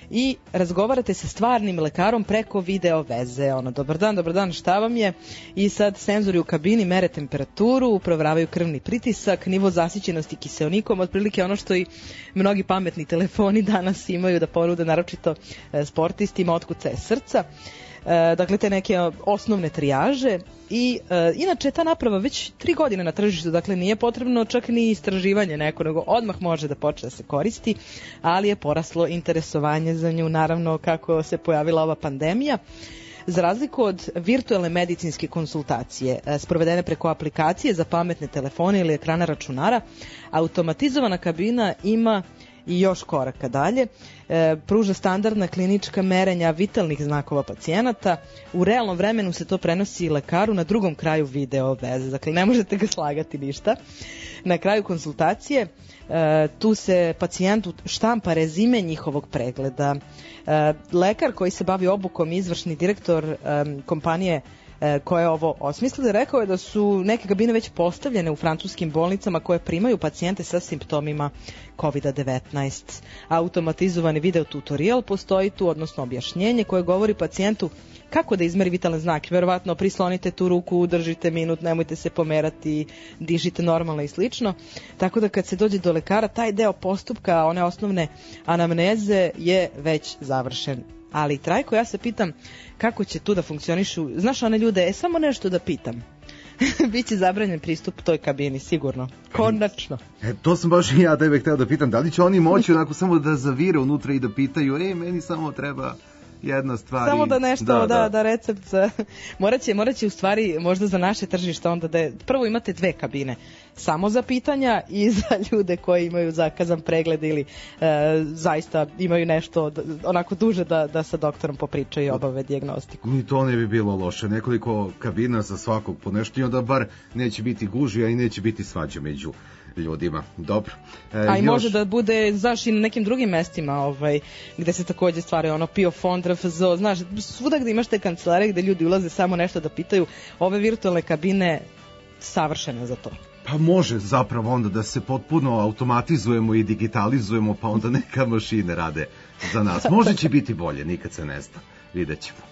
i razgovarate sa stvarnim lekarom preko video veze. Ono, dobar dan, šta vam je? I sad senzori u kabini mere temperaturu, proveravaju krvni pritisak, nivo zasićenosti kiseonikom, otprilike ono što i mnogi pametni telefoni danas imaju da ponude, naročito sportistima, otkucaje srca. Dakle, te neke osnovne trijaže i inače ta naprava već 3 godine na tržištu, dakle nije potrebno čak ni istraživanje neko, nego odmah može da počne da se koristi, ali je poraslo interesovanje za nju, naravno kako se pojavila ova pandemija. Za razliku od virtualne medicinske konsultacije sprovedene preko aplikacije za pametne telefone ili ekrana računara, automatizovana kabina ima i još koraka dalje, pruža standardna klinička merenja vitalnih znakova pacijenata, u realnom vremenu se to prenosi lekaru na drugom kraju video veze, dakle ne možete ga slagati ništa. Na kraju konsultacije tu se pacijentu štampa rezime njihovog pregleda. Lekar koji se bavi obukom, izvršni direktor kompanije koja je ovo osmislila, rekao je da su neke kabine već postavljene u francuskim bolnicama koje primaju pacijente sa simptomima COVID-19. Automatizovani video tutorial postoji tu, odnosno objašnjenje koje govori pacijentu kako da izmeri vitalne znake. Verovatno prislonite tu ruku, držite minut, nemojte se pomerati, dižite normalno i slično. Tako da kad se dođe do lekara, taj deo postupka, one osnovne anamneze je već završen. Ali Trajko, ja se pitam kako će tu da funkcionišu, znaš one ljude, samo nešto da pitam. Biće zabranjen pristup toj kabini, sigurno. Konačno. To sam baš i ja tebe hteo da pitam, da li će oni moći onako samo da zavire unutra i da pitaju, meni samo treba jedna stvar. Samo da nešto, da recept za... Moraće u stvari, možda za naše tržište onda da je, prvo imate 2 kabine, samo za pitanja i za ljude koji imaju zakazan pregled ili zaista imaju nešto onako duže da sa doktorom popričaju i obave dijagnostiku. I to ne bi bilo loše, nekoliko kabina za svakog po nešto i onda bar neće biti gužija i neće biti svađa među ljudima. Dobro. A i može da bude, znaš, i na nekim drugim mestima gde se takođe stvaraju ono PIO fond, RFZO, znaš, svuda gde imaš te kancelarije gde ljudi ulaze samo nešto da pitaju, ove virtualne kabine savršene za to. Pa može zapravo onda da se potpuno automatizujemo i digitalizujemo, pa onda neka mašine rade za nas. Možda će biti bolje, nikad se ne zna. Vidjet ćemo.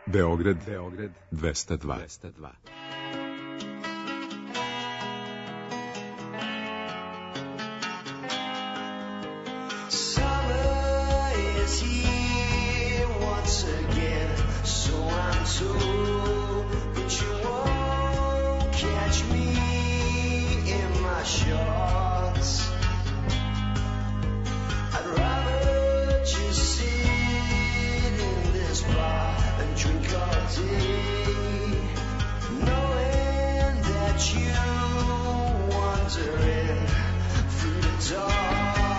Beograd 202. Summer is here once again, so I'm told, but you won't catch me in my shorts. I'd rather just sit in this bar and drink all day, knowing that you wandering through the dark.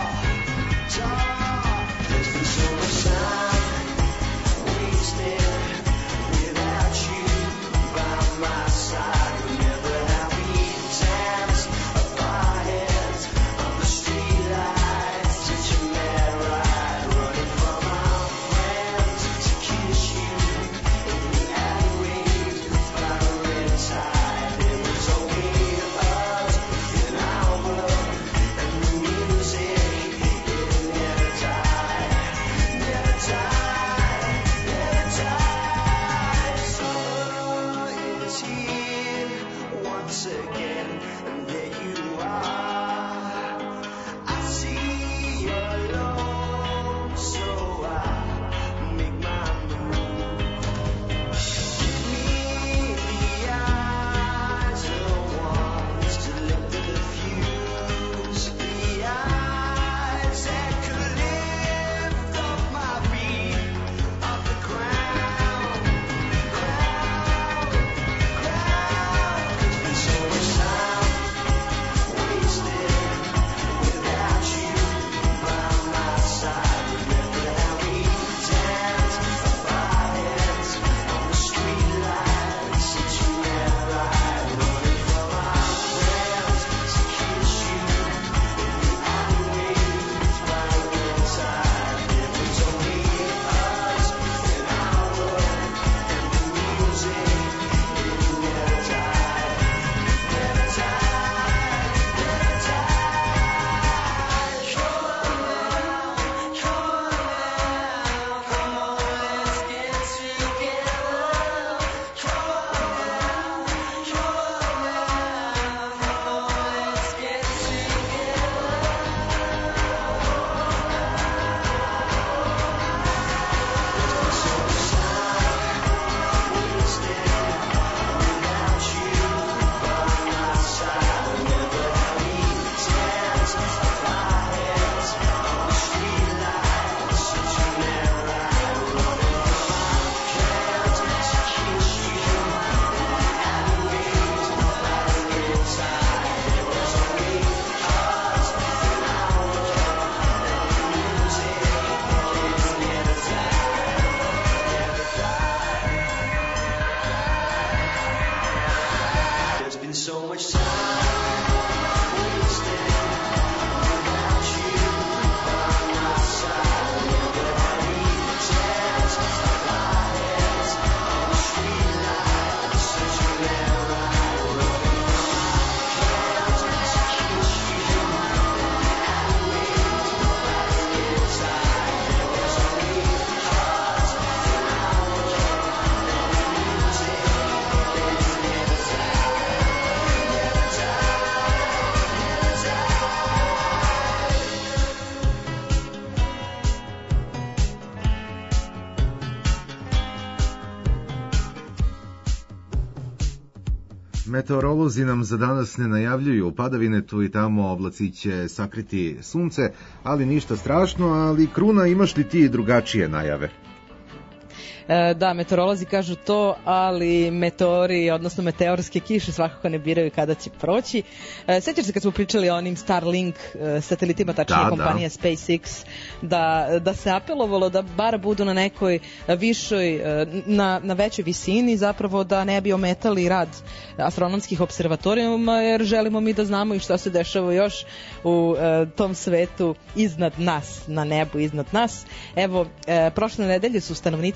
There's been so much time wasted without you by my side. Remember how we danced up our heads on the streetlights, touching that ride, running from our friends to kiss you in the alleyways with flowering tide. It was only us in our world, and the music, it never died, never died, never died. Summer is here once again, and there you are. I see you're alone, so I make my move. Give me the eyes of ones to let the fuse, the eyes that could lift up my feet off the ground. There's been so much time wasted without you by my side. Remember how we danced up our heads on the streetlights, touching that ride, running from our friends to kiss you in the alleyways with flowering tide. It was only us in our world, and the music, it never died, never died, never died. Come on now, come on now, come on, let's get together. Come on now, come on now, come on, let's get There's been so much time wasted without you by my side. Remember how we danced up our heads on the streetlights, touching that ride, running from our friends to kiss you in the alleyways with flowering tide. It was only us in our world, and the music, it never died. Meteorolozi nam za danas ne najavljuju padavine, tu i tamo oblaci će sakriti sunce, ali ništa strašno. Ali Kruna, imaš li ti drugačije najave? Da, meteorolozi kažu to, ali meteori, odnosno meteorske kiše svakako ne biraju kada će proći. Sjećaš se kad smo pričali o onim Starlink satelitima, tačnije kompanija SpaceX, da se apelovalo da bar budu na nekoj višoj, na većoj visini, zapravo da ne bi ometali rad astronomskih observatorijuma, jer želimo mi da znamo i šta se dešava još u tom svetu iznad nas, na nebu iznad nas. Evo, prošle nedelje su stanovnici Severne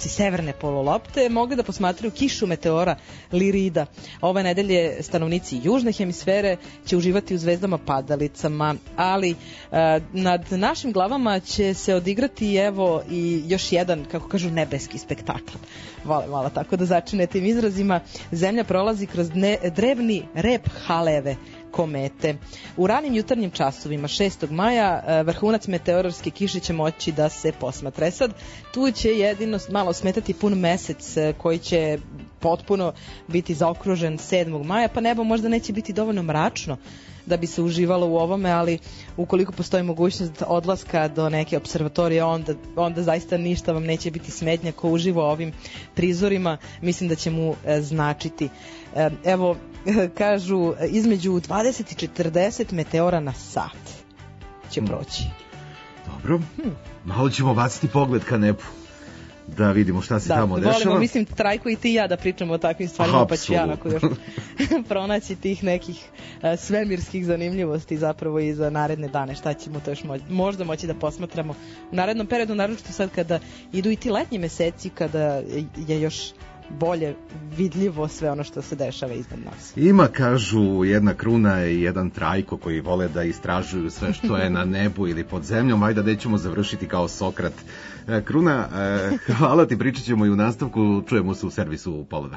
jupiterne pololopte mogli da posmatraju kišu meteora Lirida. Ove nedelje stanovnici južne hemisfere će uživati u zvezdama padalicama, ali nad našim glavama će se odigrati evo i još jedan, kako kažu, nebeski spektakl. Vole malo tako da začine tim izrazima. Zemlja prolazi kroz drevni rep Haleve komete. U ranim jutarnjim časovima 6. maja vrhunac meteororske kiše će moći da se posmatra. Sad, tu će jedino malo smetati pun mesec koji će potpuno biti zaokružen 7. maja, pa nebo možda neće biti dovoljno mračno da bi se uživalo u ovome, ali ukoliko postoji mogućnost odlaska do neke observatorije, onda zaista ništa vam neće biti smetnja ko uživa ovim prizorima. Mislim da će mu značiti. Evo, kažu, između 20 i 40 meteora na sat će proći. Dobro, malo ćemo baciti pogled ka nebu, da vidimo šta se tamo dešava. Volimo, mislim, Trajko i ti i ja da pričamo o takvim stvarima, pa ću ja onako još pronaći tih nekih svemirskih zanimljivosti zapravo i za naredne dane, šta ćemo to još možda moći da posmatramo u narednom periodu, naročito sad kada idu i ti letnji meseci, kada je još bolje vidljivo sve ono što se dešava iznad nas. Ima, kažu, jedna Kruna i jedan Trajko koji vole da istražuju sve što je na nebu ili pod zemljom. Ajde, da ćemo završiti kao Sokrat. Kruna, hvala ti, pričat ćemo i u nastavku. Čujemo se u servisu u pola 2.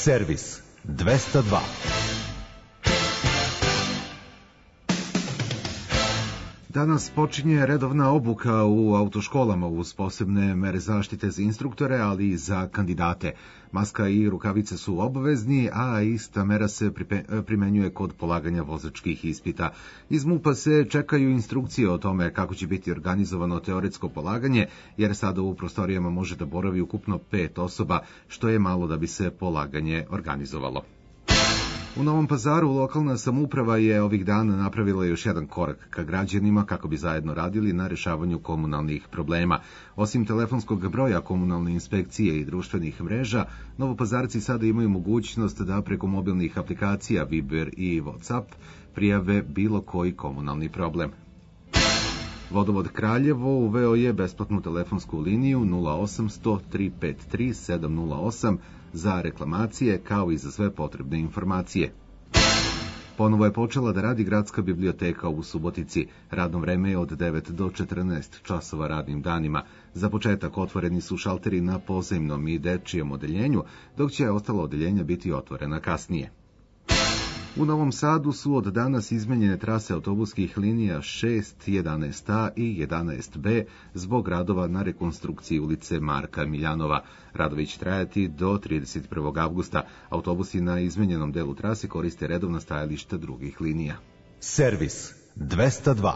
Servis 202. Danas počinje redovna obuka u autoškolama uz posebne mere zaštite za instruktore, ali i za kandidate. Maska i rukavice su obavezni, a ista mera se primenjuje kod polaganja vozačkih ispita. Iz MUP-a se čekaju instrukcije o tome kako će biti organizovano teoretsko polaganje, jer sada u prostorijama može da boravi ukupno 5 osoba, što je malo da bi se polaganje organizovalo. U Novom Pazaru lokalna samouprava je ovih dana napravila još jedan korak ka građanima kako bi zajedno radili na rešavanju komunalnih problema. Osim telefonskog broja komunalne inspekcije i društvenih mreža, Novopazarci sada imaju mogućnost da preko mobilnih aplikacija Viber i WhatsApp prijave bilo koji komunalni problem. Vodovod Kraljevo uveo je besplatnu telefonsku liniju 0800 353 708 za reklamacije kao i za sve potrebne informacije. Ponovo je počela da radi gradska biblioteka u Subotici. Radno vreme je od 9 do 14 časova radnim danima. Za početak otvoreni su šalteri na pozemnom i dečijem odeljenju, dok će ostala odeljenja biti otvorena kasnije. U Novom Sadu su od danas izmenjene trase autobuskih linija 6, 11A i 11B zbog radova na rekonstrukciji ulice Marka Miljanova. Radovi će trajati do 31. avgusta. Autobusi na izmenjenom delu trase koriste redovna stajališta drugih linija. Servis 202.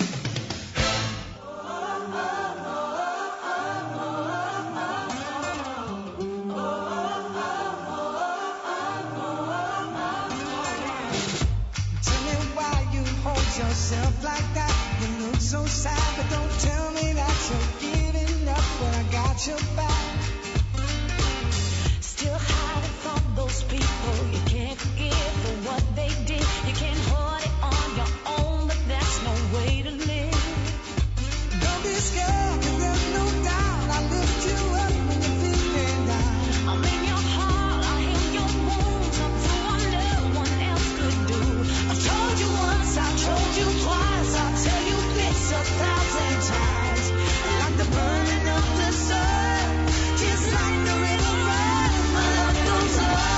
Yourself like that, you look so sad, but don't tell me that you're giving up when I got your back. Still hiding from those people you can't forgive for what they did. You can't hold it on your own, but that's no way to live. Don't be scared, 'cause there's no doubt I lift you up when you're feeling down. I'm in your heart, I heal your wounds. I'm doing what no one else could do. I told you once, I told you twice, I'll tell you this 1,000 times. Like the burning of the sun, just like the river runs, my love goes on.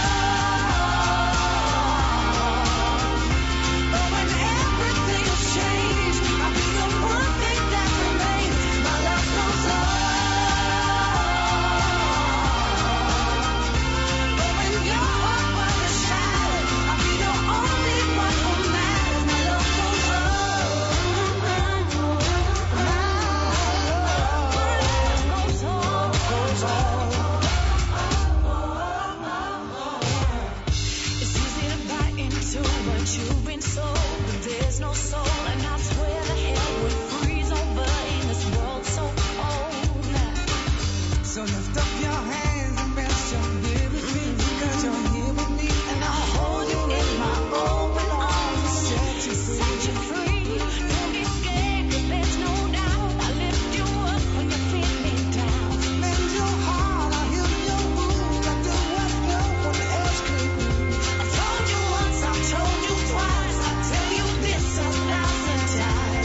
But when everything's changed, I'll be the one thing that remains. My love goes on. But when your heart was shattered, I'll be the only one who matters. My love goes on. My love goes on. It's easy to buy into what you've been sold, but there's no soul, and I swear the hell would freeze over in this world so cold. So lift up your hands and rest your weary feet, 'cause you're here with me, and I'll hold you in my open arms, set you free. Don't be scared, 'cause there's no doubt I lift you up when you feel me down. Mend your heart, I'll heal your wounds, I'll do what no one else could do. I told you once, I told you twice, I'll tell you this 1,000 times.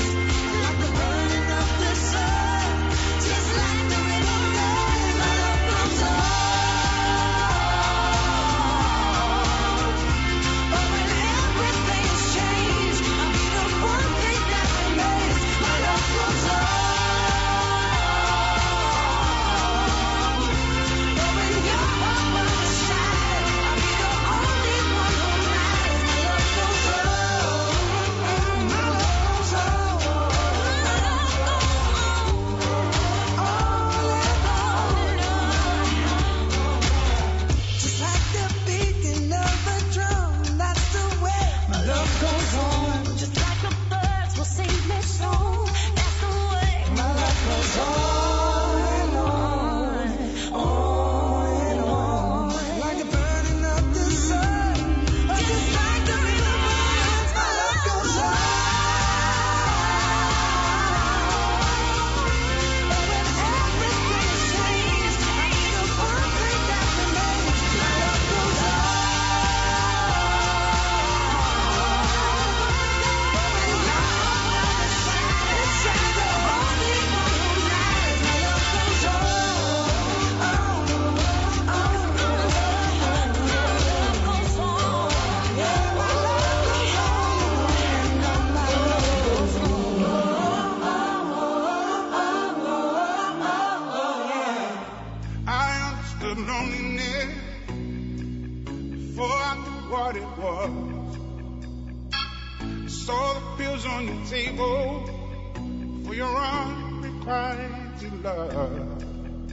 Saw the pills on your table for your unrequited love.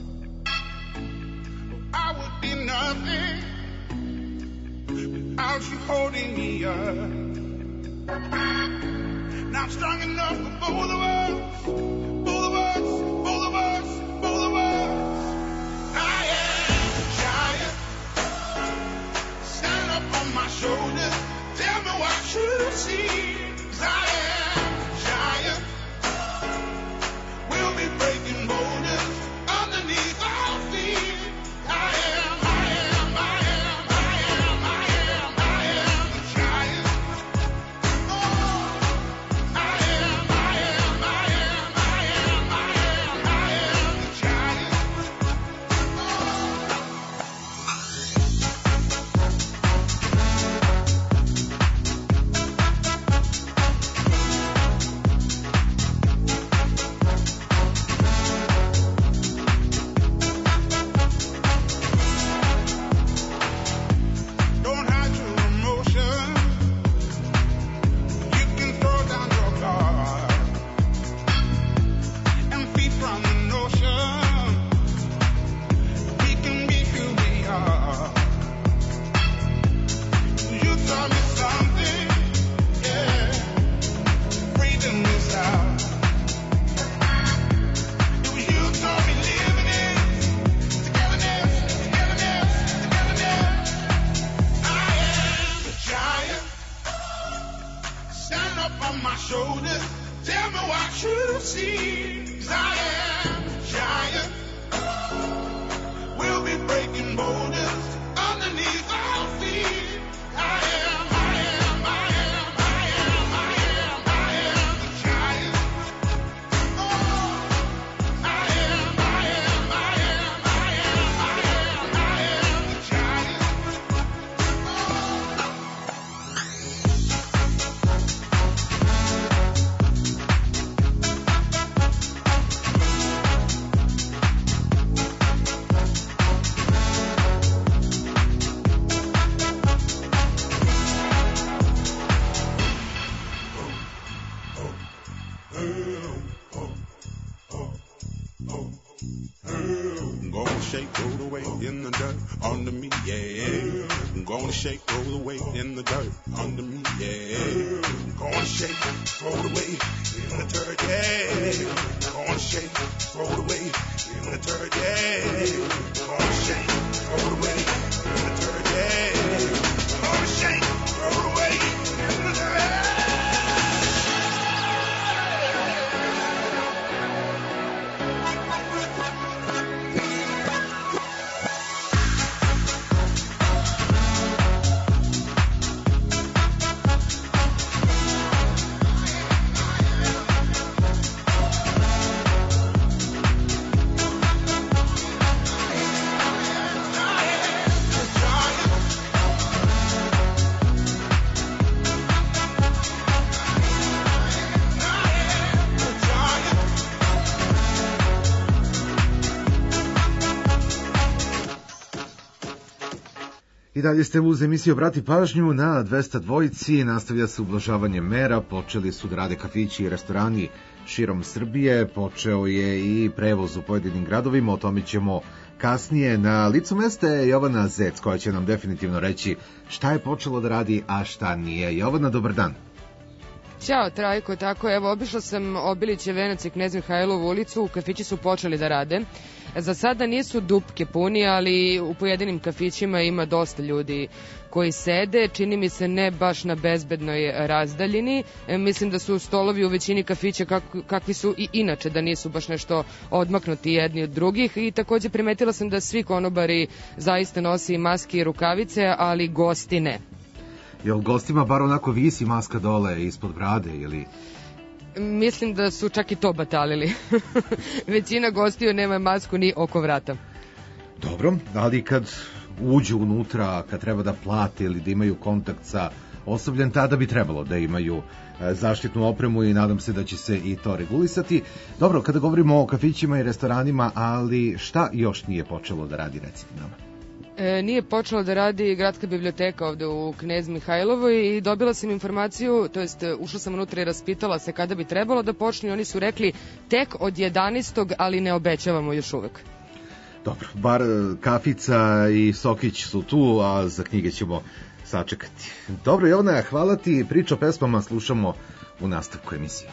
I would be nothing without you holding me up. Now I'm strong enough for both of us, both of us, both of us, both of us. I am a giant, stand up on my shoulders, tell me what you see. 'Cause I am a giant, we'll be breaking boulders underneath our feet. I am a giant. Oh, I am a giant. Don't hide your emotion. You can throw down your guard and feed from the notion. We can be who we are. You taught me something, yeah. Freedom is out. It was you taught me living it. Togetherness, togetherness, togetherness. I am a giant. Stand up on my shoulders. Tell me what you see. 'Cause I am a giant. We'll be breaking boulders underneath our feet. I am a giant. Oh, I am a giant. Gonna shake, roll the weight in the dirt under me, yeah. Gonna shake, roll the weight in the dirt under me, yeah. Gonna shake, roll the weight in the dirt, yeah. Gonna shake, roll the weight in the dirt, yeah. Gonna shake, roll the weight in the dirt, yeah. Gonna shake, roll the weight in the dirt. I dalje ste uz emisiju Obrati pažnju na 202. Nastavlja se ublažavanje mera, počeli su da rade kafići i restorani širom Srbije, počeo je i prevoz u pojedinim gradovima, o tome ćemo kasnije. Na licu mesta je Jovana Zec, koja će nam definitivno reći šta je počelo da radi, a šta nije. Jovana, dobar dan. Ćao Trajko, tako evo obišla sam Obiliće, Venac i Knez Mihajlovu ulicu, kafići su počeli da rade. Za sada nisu dupke puni, ali u pojedinim kafićima ima dosta ljudi koji sede, čini mi se ne baš na bezbednoj razdaljini. Mislim da su stolovi u većini kafića kakvi su i inače, da nisu baš nešto odmaknuti jedni od drugih. I takođe primetila sam da svi konobari zaista nosi maske i rukavice, ali gosti ne. Jel gostima bar onako visi maska dole ispod brade ili... Mislim da su čak i to batalili. Većina gostiju nema masku ni oko vrata. Dobro, ali kad uđu unutra, kad treba da plate ili da imaju kontakt sa osobljem, tada bi trebalo da imaju zaštitnu opremu i nadam se da će se i to regulisati. Dobro, kada govorimo o kafićima i restoranima, ali šta još nije počelo da radi, recite nama? Nije počela da radi gradska biblioteka ovde u Knez Mihajlovoj i dobila sam informaciju, to jest ušla sam unutra i raspitala se kada bi trebalo da počne i oni su rekli tek od 11. ali ne obećavamo još uvek. Dobro, bar kafica i sokić su tu, a za knjige ćemo sačekati. Dobro, Jovana, hvala ti, priča o pesmama slušamo u nastavku emisije.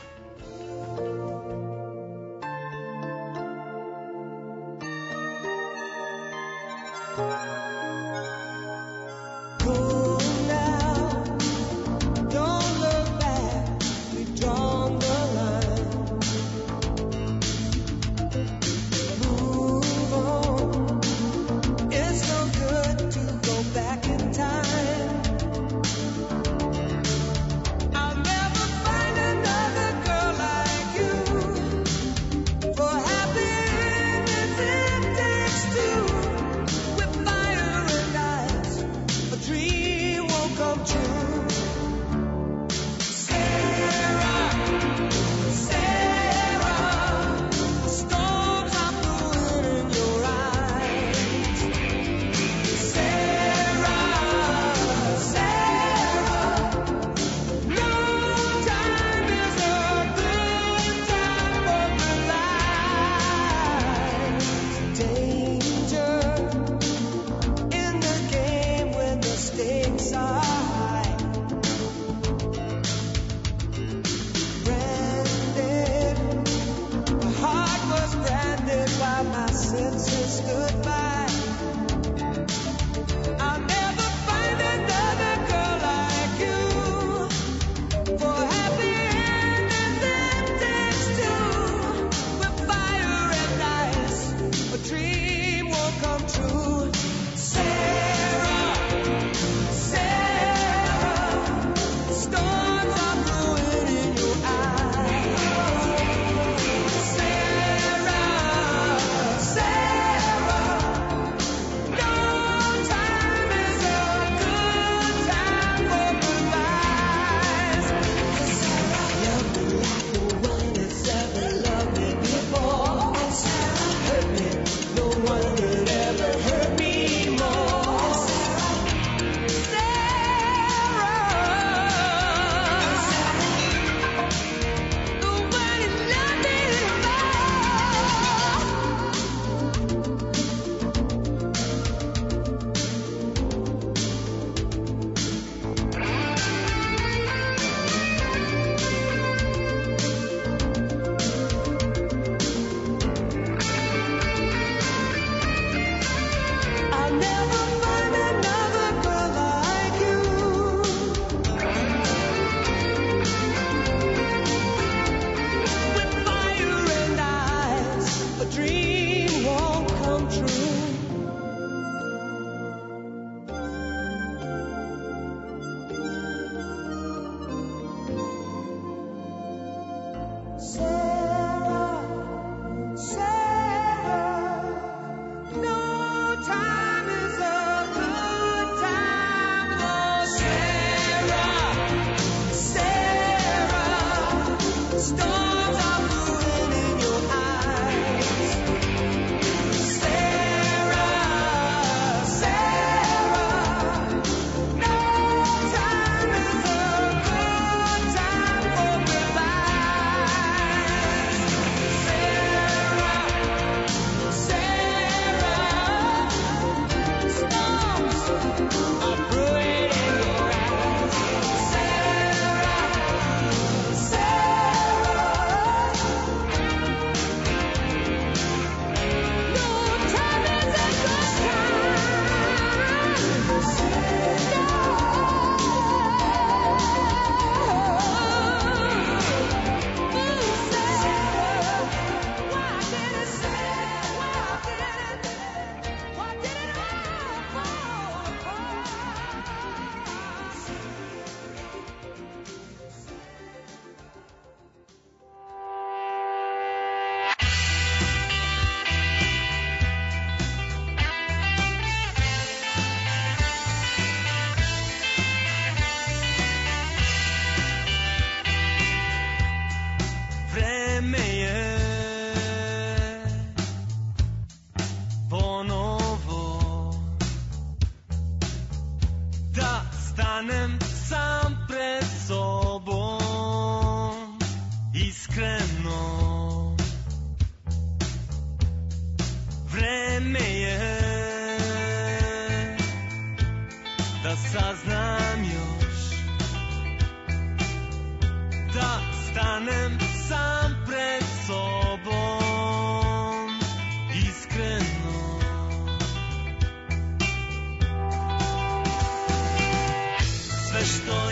I'll never find another girl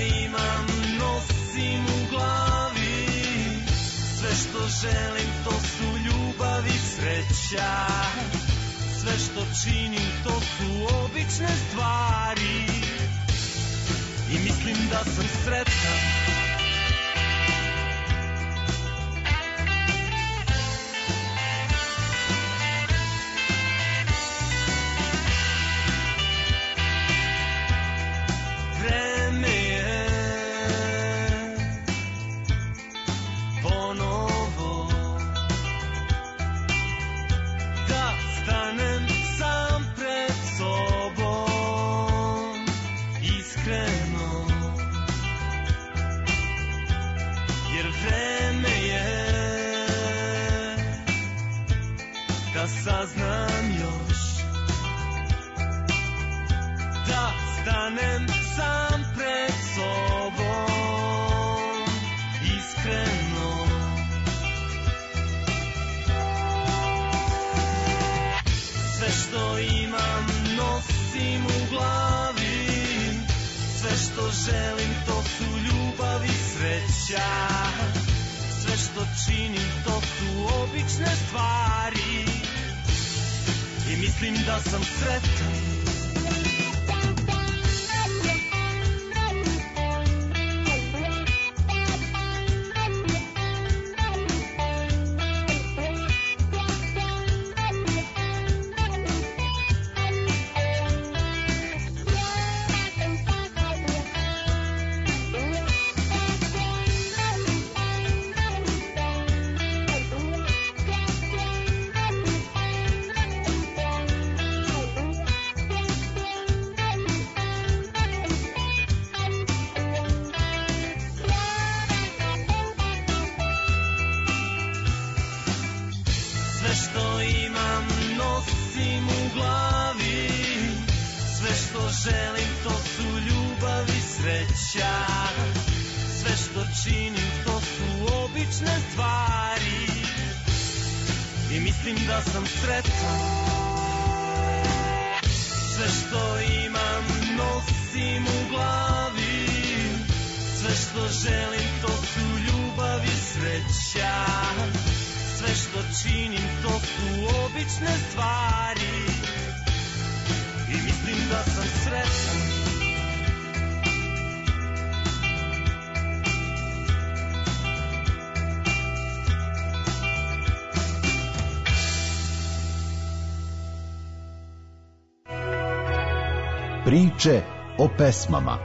imam nosim u glavi, sve što želim to su ljubav i sreća, sve što činim to su obične stvari i mislim da sam sretan. Saznam još da stanem sam pred sobom iskreno. Sve što imam nosim u glavi, sve što želim to su ljubav i sreća, sve što činim to su obične stvari i mislim da sam sretan. Priče o pesmama.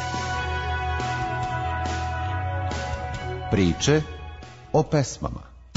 Priče o pesmama.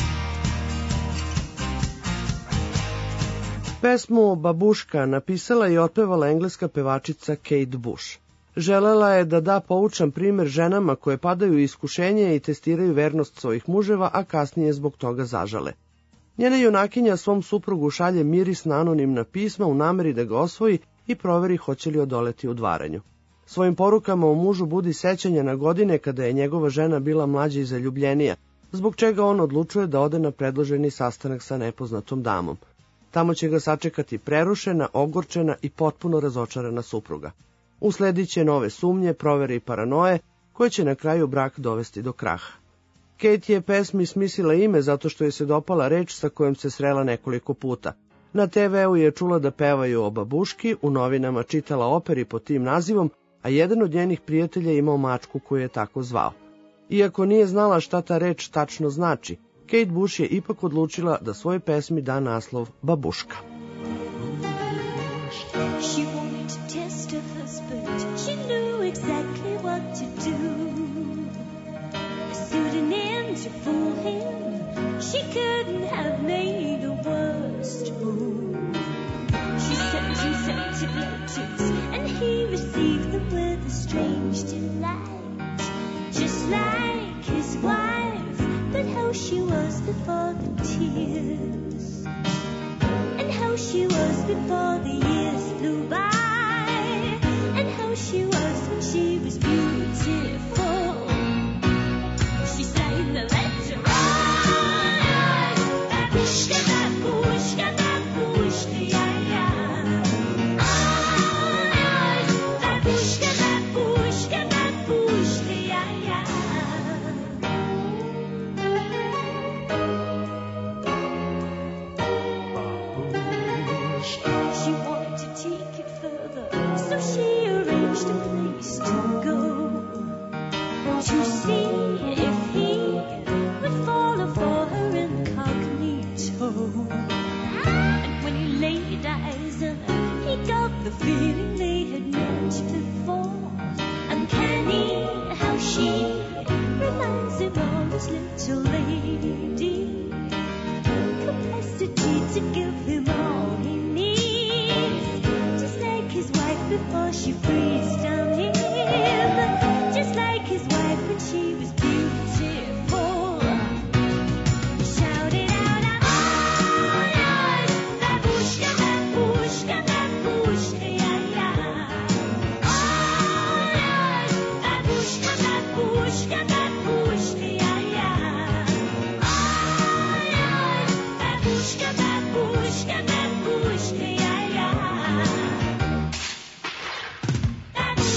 Pesmu Babuška napisala i otpevala engleska pevačica Kate Bush. Želela je da da poučan primer ženama koje padaju u iskušenje i testiraju vernost svojih muževa, a kasnije zbog toga zažale. Njena junakinja svom suprugu šalje mirisna anonimna pisma u nameri da ga osvoji i proveri hoće li odoleti udvaranju. Svojim porukama o mužu budi sećanje na godine kada je njegova žena bila mlađa i zaljubljenija, zbog čega on odlučuje da ode na predloženi sastanak sa nepoznatom damom. Tamo će ga sačekati prerušena, ogorčena i potpuno razočarana supruga. Usledit će nove sumnje, provere i paranoje, koje će na kraju brak dovesti do kraha. Kate je pesmi smislila ime zato što je se dopala reč sa kojom se srela nekoliko puta. Na TV-u je čula da pevaju o babuški, u novinama čitala operi pod tim nazivom, a jedan od njenih prijatelja je imao mačku koju je tako zvao. Iako nije znala šta ta reč tačno znači, Kate Bush je ipak odlučila da svojoj pesmi da naslov Babuška. She wanted to test her husband. She knew exactly what to do. A pseudonym to fool him. She couldn't have made a worse move. She sent him scented letters, and he received them with a strange delight. Just like his wife, but how she was before the tears, and how she was before the years flew by, and how she was when she was beautiful. She sang the letter on, babushka, babushka, babushka, yeah, yeah. On, babushka, babushka, babushka. to see if he would follow for her incognito. And when he laid eyes on her, he got the feeling they had met before. Uncanny how she reminds him of his little lady. Capacity to give him all he needs, just like his wife before she freezed on him, just like his wife when she was beautiful. Shouted out, I'm all yours, babushka, babushka, babushka, yeah, yeah. All yours, babushka, babushka, babushka, yeah, yeah. All yours, babushka, babushka, babushka, yeah, yeah.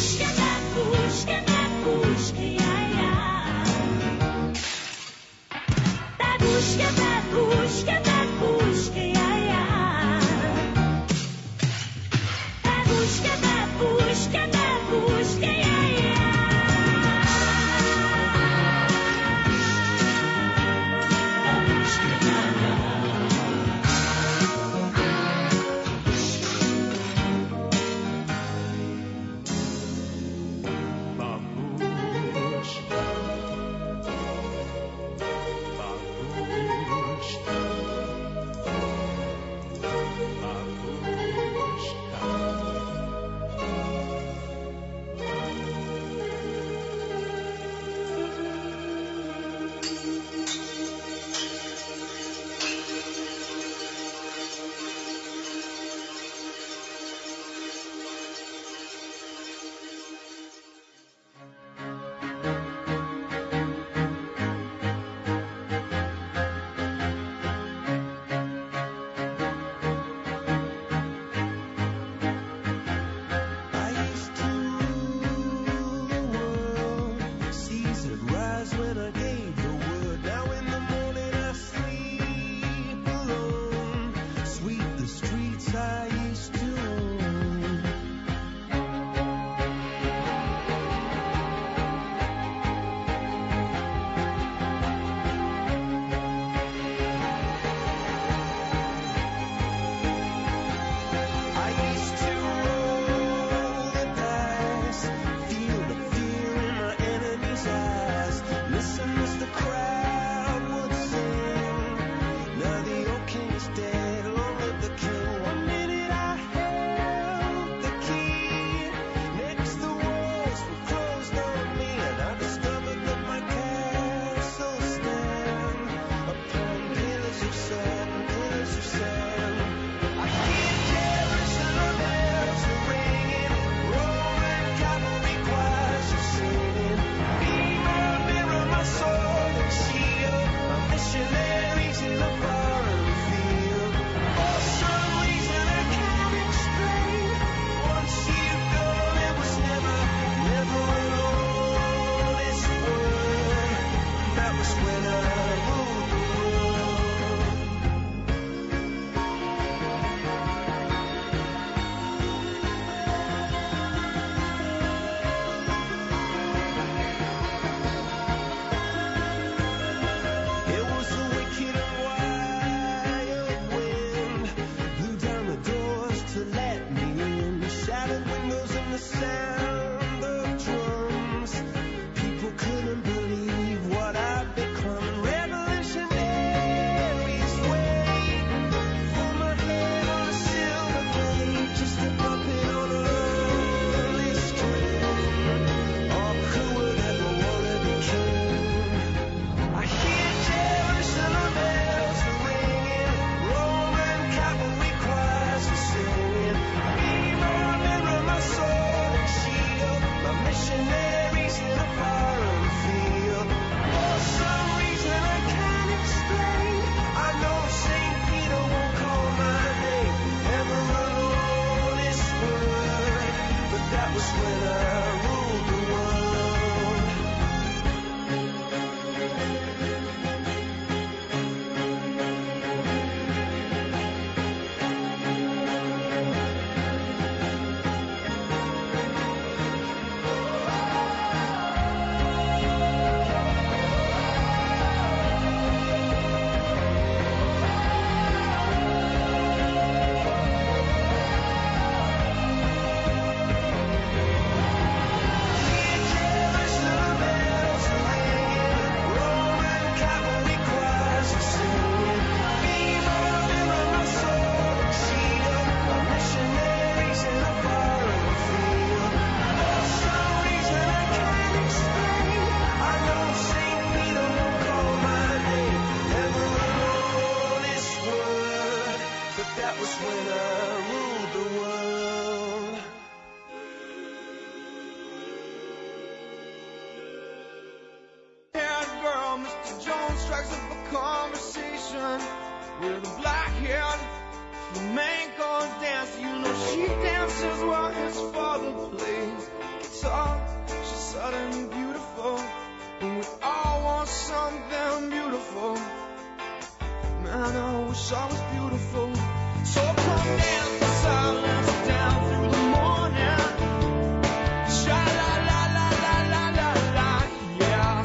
strikes up a conversation with a black-haired flamenco dancer. You know she dances while his father plays guitar. She's sudden and beautiful, and we all want something beautiful. Man, I wish I was beautiful. So come dance in silence down through the morning. Sha la la la la la la la, yeah.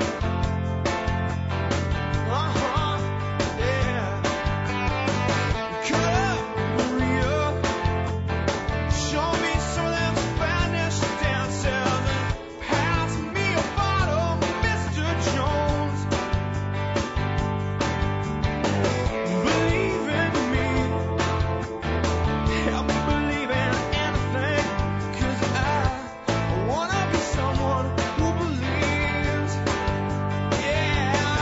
Yeah. Cut up, Maria. Show me some of them Spanish dances. Pass me a bottle, Mr. Jones. Believe in me. Help me believe in anything. 'Cause I wanna be someone who believes. Yeah.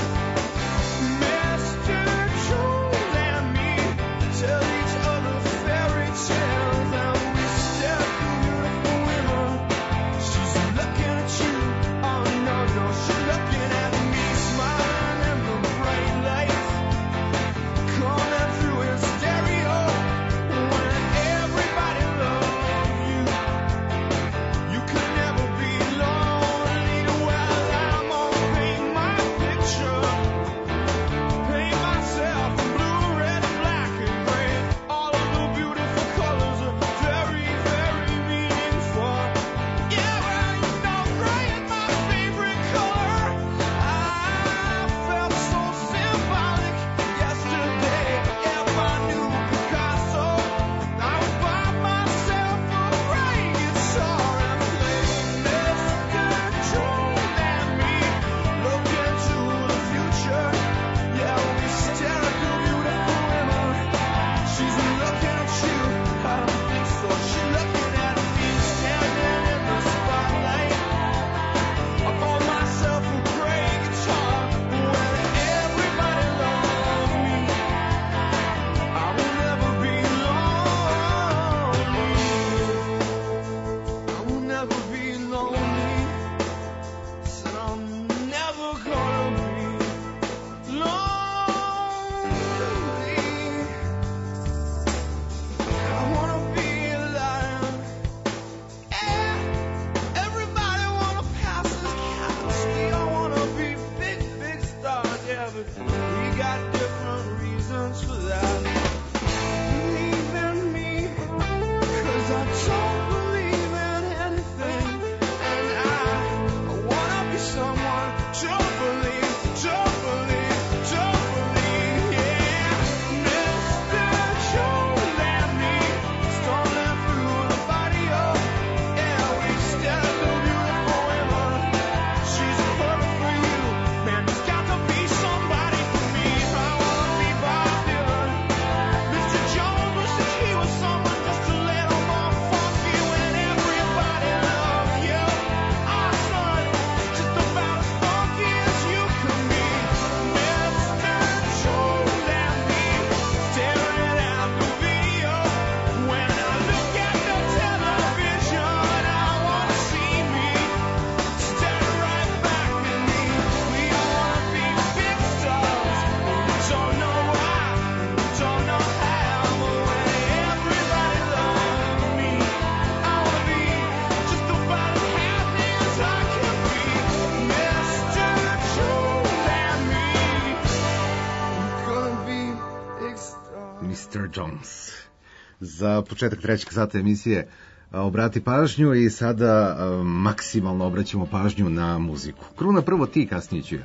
Mr. Jones and me tell each other fairy tales, and we stare at the beautiful women. She's looking at you. Oh no, no, she's looking at me, smiling in the bright lights coming through in stereo. When everybody loves you, you could never be lonely. Well, I'm gonna paint my picture, paint myself in blue, red, black, and gray. All of the beautiful colors are very, very meaningful. Yeah, well, you know, gray is my favorite color. I felt so symbolic yesterday. If I knew Picasso, I would buy myself a gray guitar and play Mr. Jones and me. Look into the future. Yeah, we stare at the beautiful women. She's looking at you. I don't think so. She's looking at me, standing in the spotlight. I bought myself a gray guitar. When everybody loves me, I will never be lonely. I will never be lonely. Said I'm never gonna be lonely. I wanna be a lion. Yeah. Everybody wanna pass this castle. We all wanna be big, big stars. Yeah, but we got different reasons for that. Believe in me, 'cause I don't believe in anything. And I wanna be someone to believe, yeah. Mr. Jones and me, strolling through the barrio. Yeah, we stare at the beautiful women. She's perfect for you. Man, there's got to be somebody for me. I wanna be Bob Dylan. Mr. Jones wishes he was someone just a little more funky when everybody loves you. Our son, just about as funky as you can be. Mr. Jones and me, staring at the video. When I look at the television, I wanna see me staring right back at me. We all wanna be big stars. We don't know why, we don't know how, but when everybody loves me, I wanna be just about as happy as I can be. Mr. Jones and me, we're gonna be big stars. Mr. Jones. Za početak trećeg sata emisije obrati pažnju i sada maksimalno obraćamo pažnju na muziku. Kruna prvo ti, kasnije ću ja.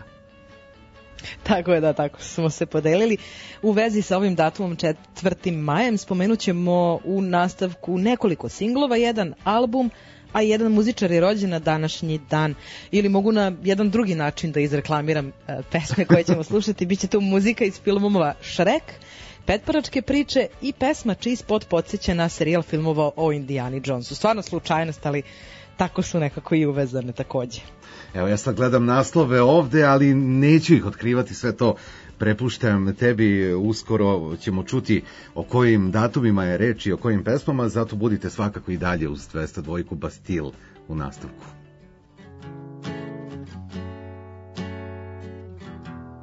Tako je, da, tako smo se podelili. U vezi sa ovim datumom 4. majem spomenut ćemo u nastavku nekoliko singlova, jedan album, a jedan muzičar je rođen na današnji dan. Ili mogu na jedan drugi način da izreklamiram pesme koje ćemo slušati. Biće to muzika iz filmova Shrek, Petparačke priče i pesma čiji spot podsjeća na serijal filmova o Indijani Jonesu. Stvarno slučajnost, ali tako su nekako i uvezane takođe. Evo, ja sad gledam naslove ovde, ali neću ih otkrivati, sve to prepuštam tebi. Uskoro ćemo čuti o kojim datumima je reč i o kojim pesmama, zato budite svakako i dalje uz 202 Bastil u nastavku.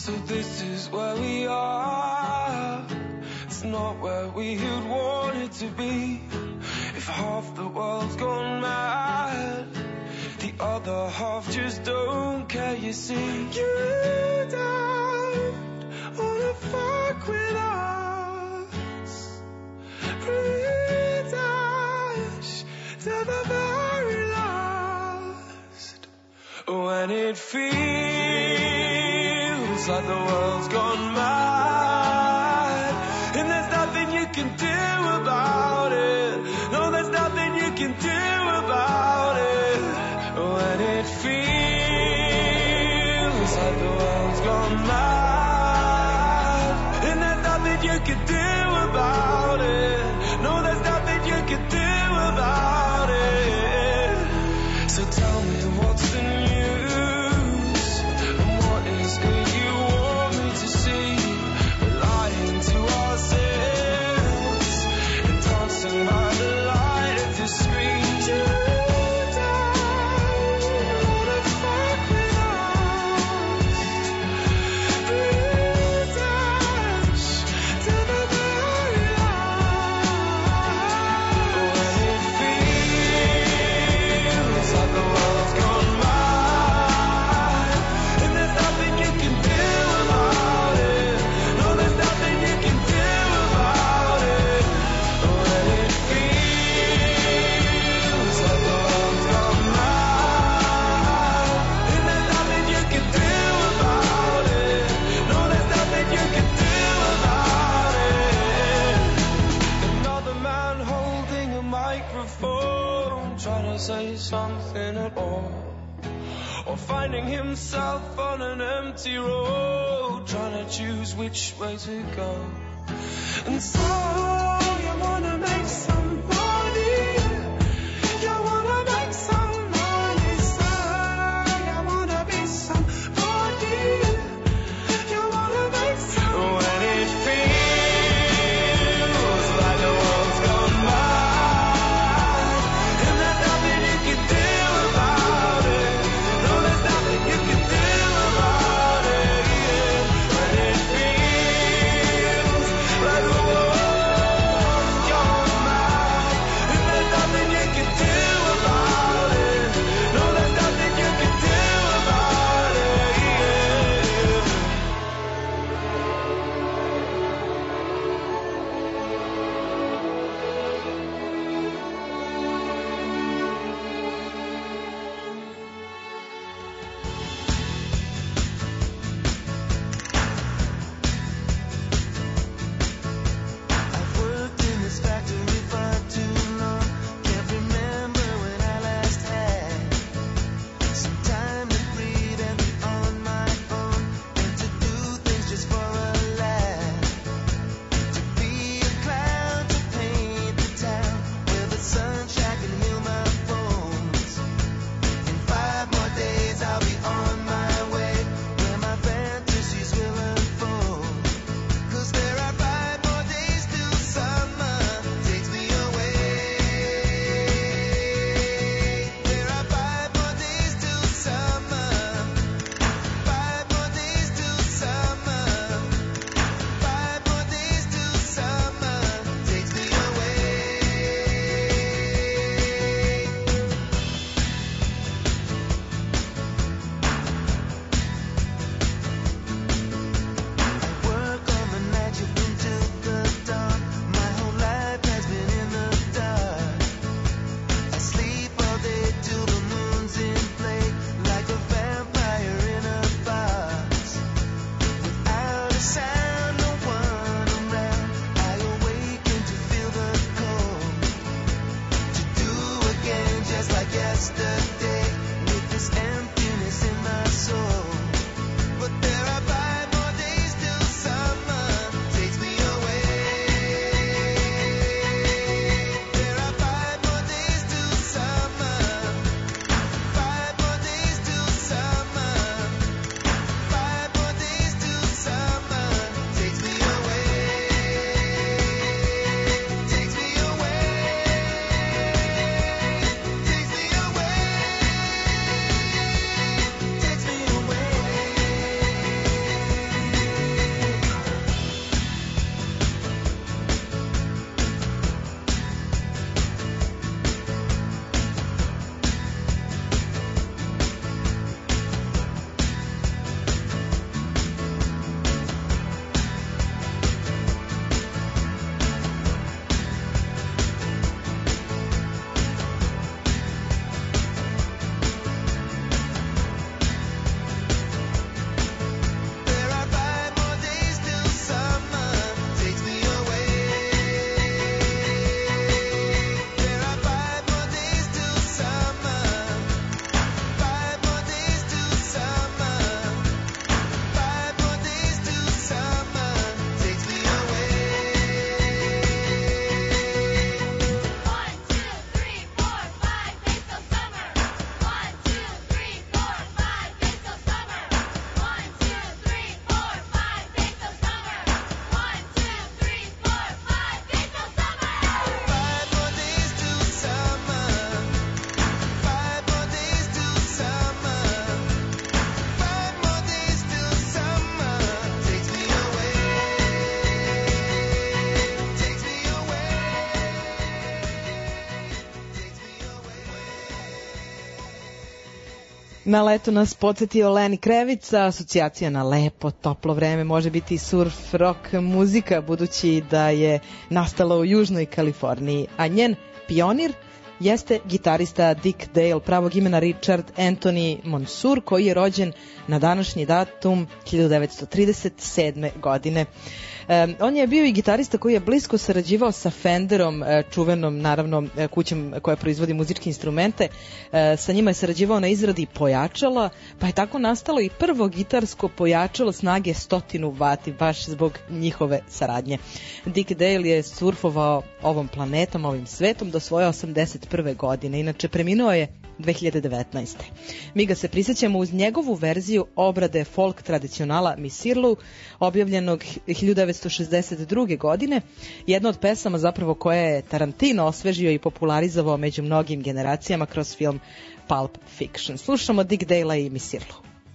So this is where we are. It's not where we had wanted to be. If half the world's gone mad, the other half just don't care, you see. You don't wanna fuck with us. Lead us to the very last. When it feels like the world's gone mad, and there's nothing you can do about it. No, there's nothing you can do about it. When it feels like the world's gone mad, and there's nothing you can do about it. No, there's nothing you can do about it. So tell me what's the news, and what is it you want me to see? We're lying to ourselves and dancing by the light of the screen. You don't wanna fuck with us. Lead us to the very last. When it feels like the world's gone mad, and there's nothing you can do about it. No, there's nothing you can do about it. When it feels like the world's gone mad, and there's nothing you can do about it. No, there's nothing you can do about it. Another man holding a microphone, trying to say something at all, or finding himself on an empty road, trying to choose which way to go. And so you wanna make some money, you wanna make some money, sir. You wanna be somebody, you wanna make some money. When it feels like the world's gone mad, and there's nothing you can do about it. No, there's nothing you can do about it. Yeah. When it feels like the world's Na leto nas podsjetio Leni Krevica, asocijacija na lepo, toplo vreme, može biti surf, rock muzika, budući da je nastala u Južnoj Kaliforniji, a njen pionir jeste gitarista Dick Dale, pravog imena Richard Anthony Monsoor, koji je rođen na današnji datum 1937. godine. On je bio i gitarista koji je blisko sarađivao sa Fenderom, čuvenom naravno kućom koja proizvodi muzičke instrumente. Sa njima je sarađivao na izradi pojačala, pa je tako nastalo i prvo gitarsko pojačalo snage 100 vati, baš zbog njihove saradnje. Dick Dale je surfovao ovom planetom, ovim svetom do svoje 81. godine, inače preminuo je 2019. Mi ga se prisjećamo uz njegovu verziju obrade folk tradicionala Misirlu, objavljenog 1962. godine, jedna od pesama zapravo koja je Tarantino osvežio i popularizovao među mnogim generacijama kroz film Pulp Fiction. Slušamo Dick Dale-a i Misirlu.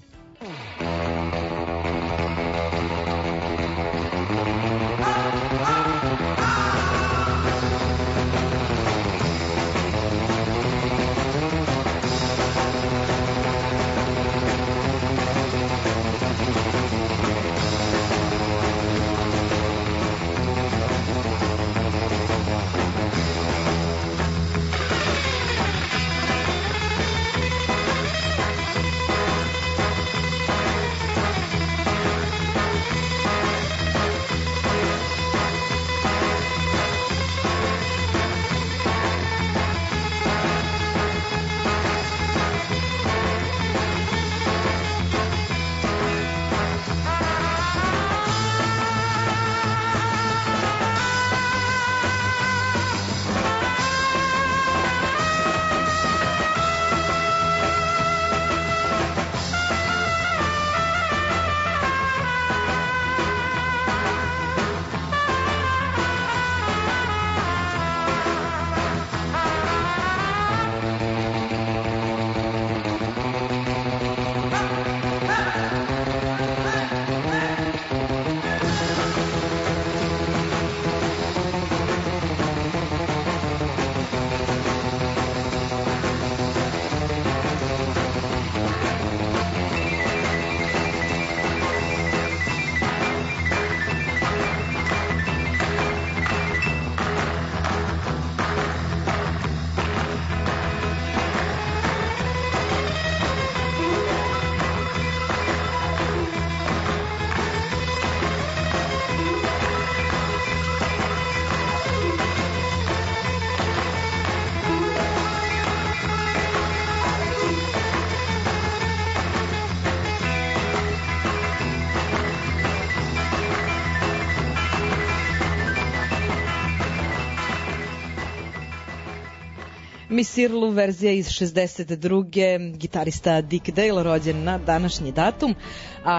Misirlu, verzija iz 62. gitarista Dick Dale, rođen na današnji datum, a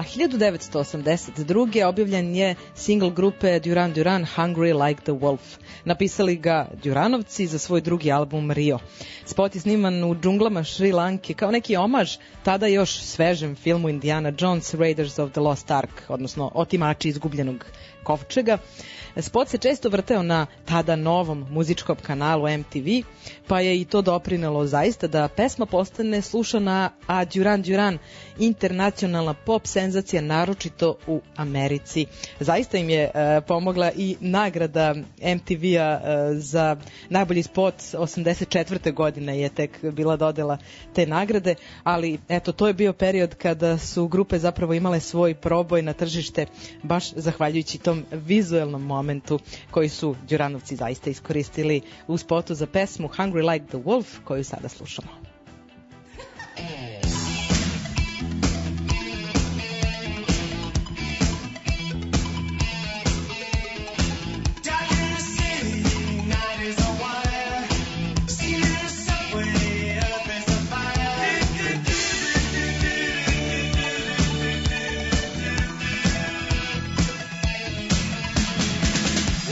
1982. objavljen je singl grupe Duran Duran Hungry Like the Wolf. Napisali ga Duranovci za svoj drugi album Rio. Spot je sniman u džunglama Šri Lanke kao neki omaž tada još svežem filmu Indiana Jones Raiders of the Lost Ark, odnosno Otimači izgubljenog kovčega. Spot se često vrteo na tada novom muzičkom kanalu MTV, pa je i to doprinelo zaista da pesma postane slušana, a Duran Duran internacionalna pop senzacija, naročito u Americi. Zaista im je pomogla i nagrada MTV-a za najbolji spot 84. godine je tek bila dodela te nagrade, ali eto, to je bio period kada su grupe zapravo imale svoj proboj na tržište, baš zahvaljujući tom vizuelnom momentu koji su Duranovci zaista iskoristili u spotu za pesmu Hungry Like the Wolf, koju sada slušamo.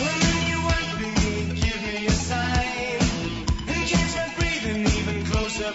Closer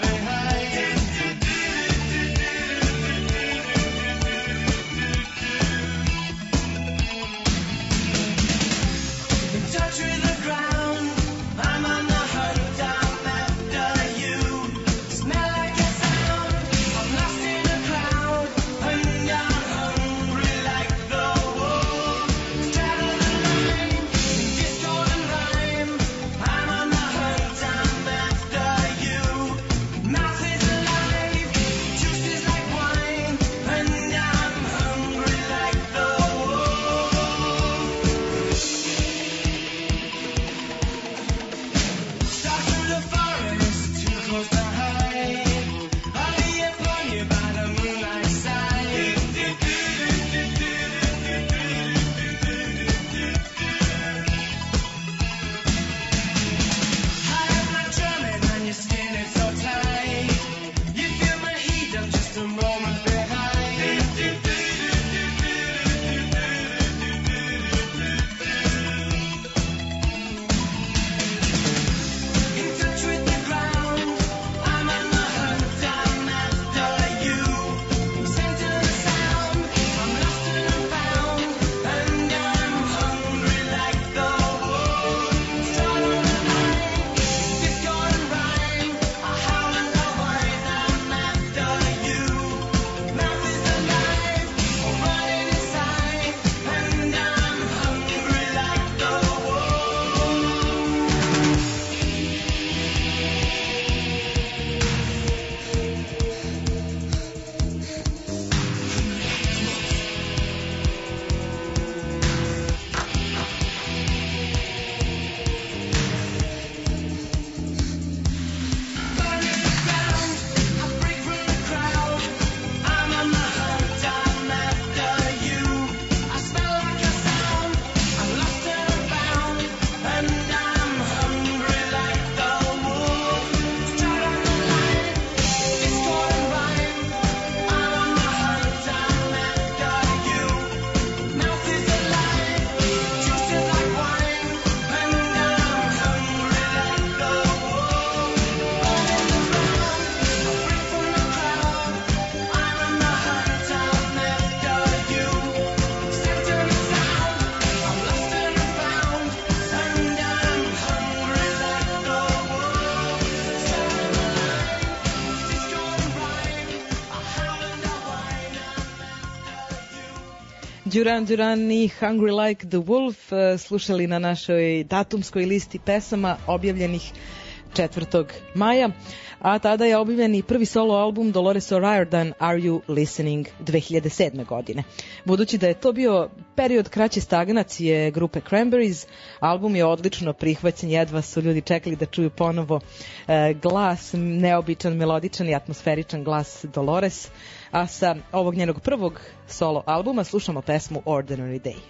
Duran Duran i Hungry Like the Wolf slušali na našoj datumskoj listi pesama objavljenih 4. maja, a tada je objavljen i prvi solo album Dolores O'Riordan Are You Listening 2007. godine. Budući da je to bio period kraće stagnacije grupe Cranberries, album je odlično prihvaćen, jedva su ljudi čekali da čuju ponovo glas, neobičan, melodičan i atmosferičan glas Dolores, a sa ovog njenog prvog solo albuma slušamo pesmu Ordinary Day.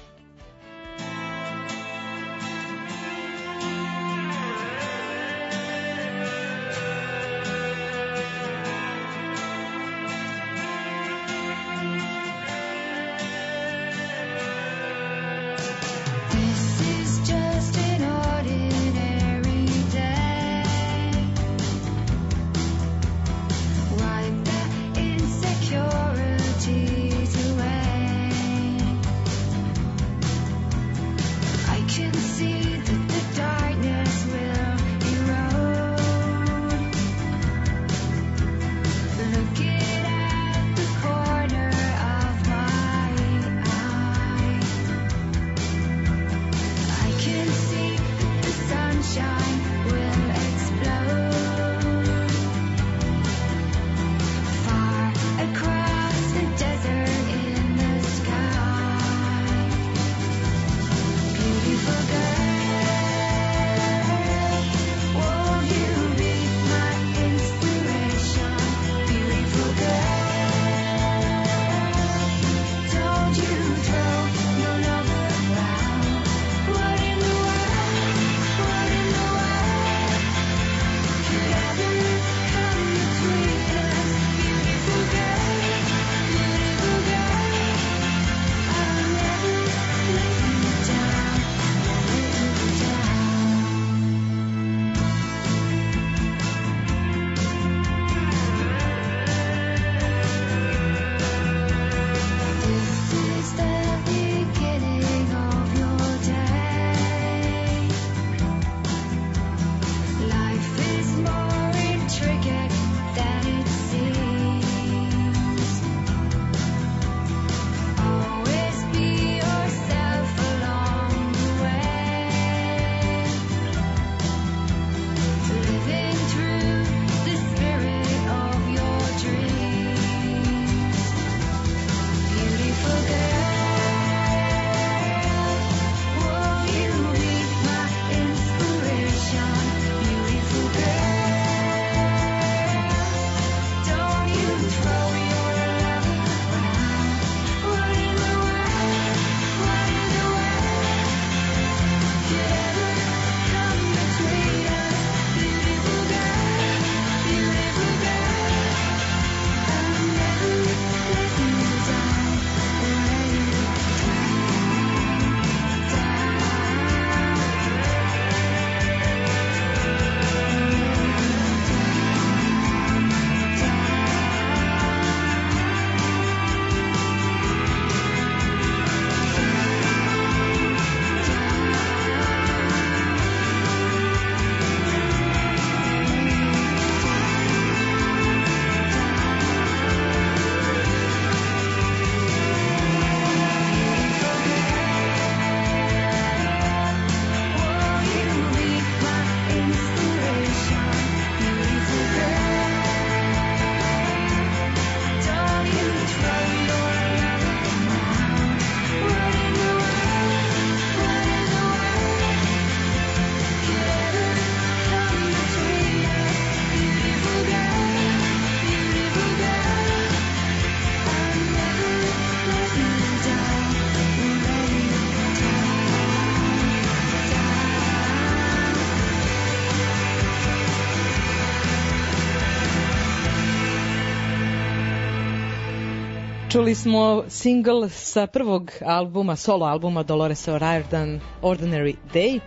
Čuli smo single sa prvog albuma, solo albuma Dolores O'Riordan, Ordinary Day.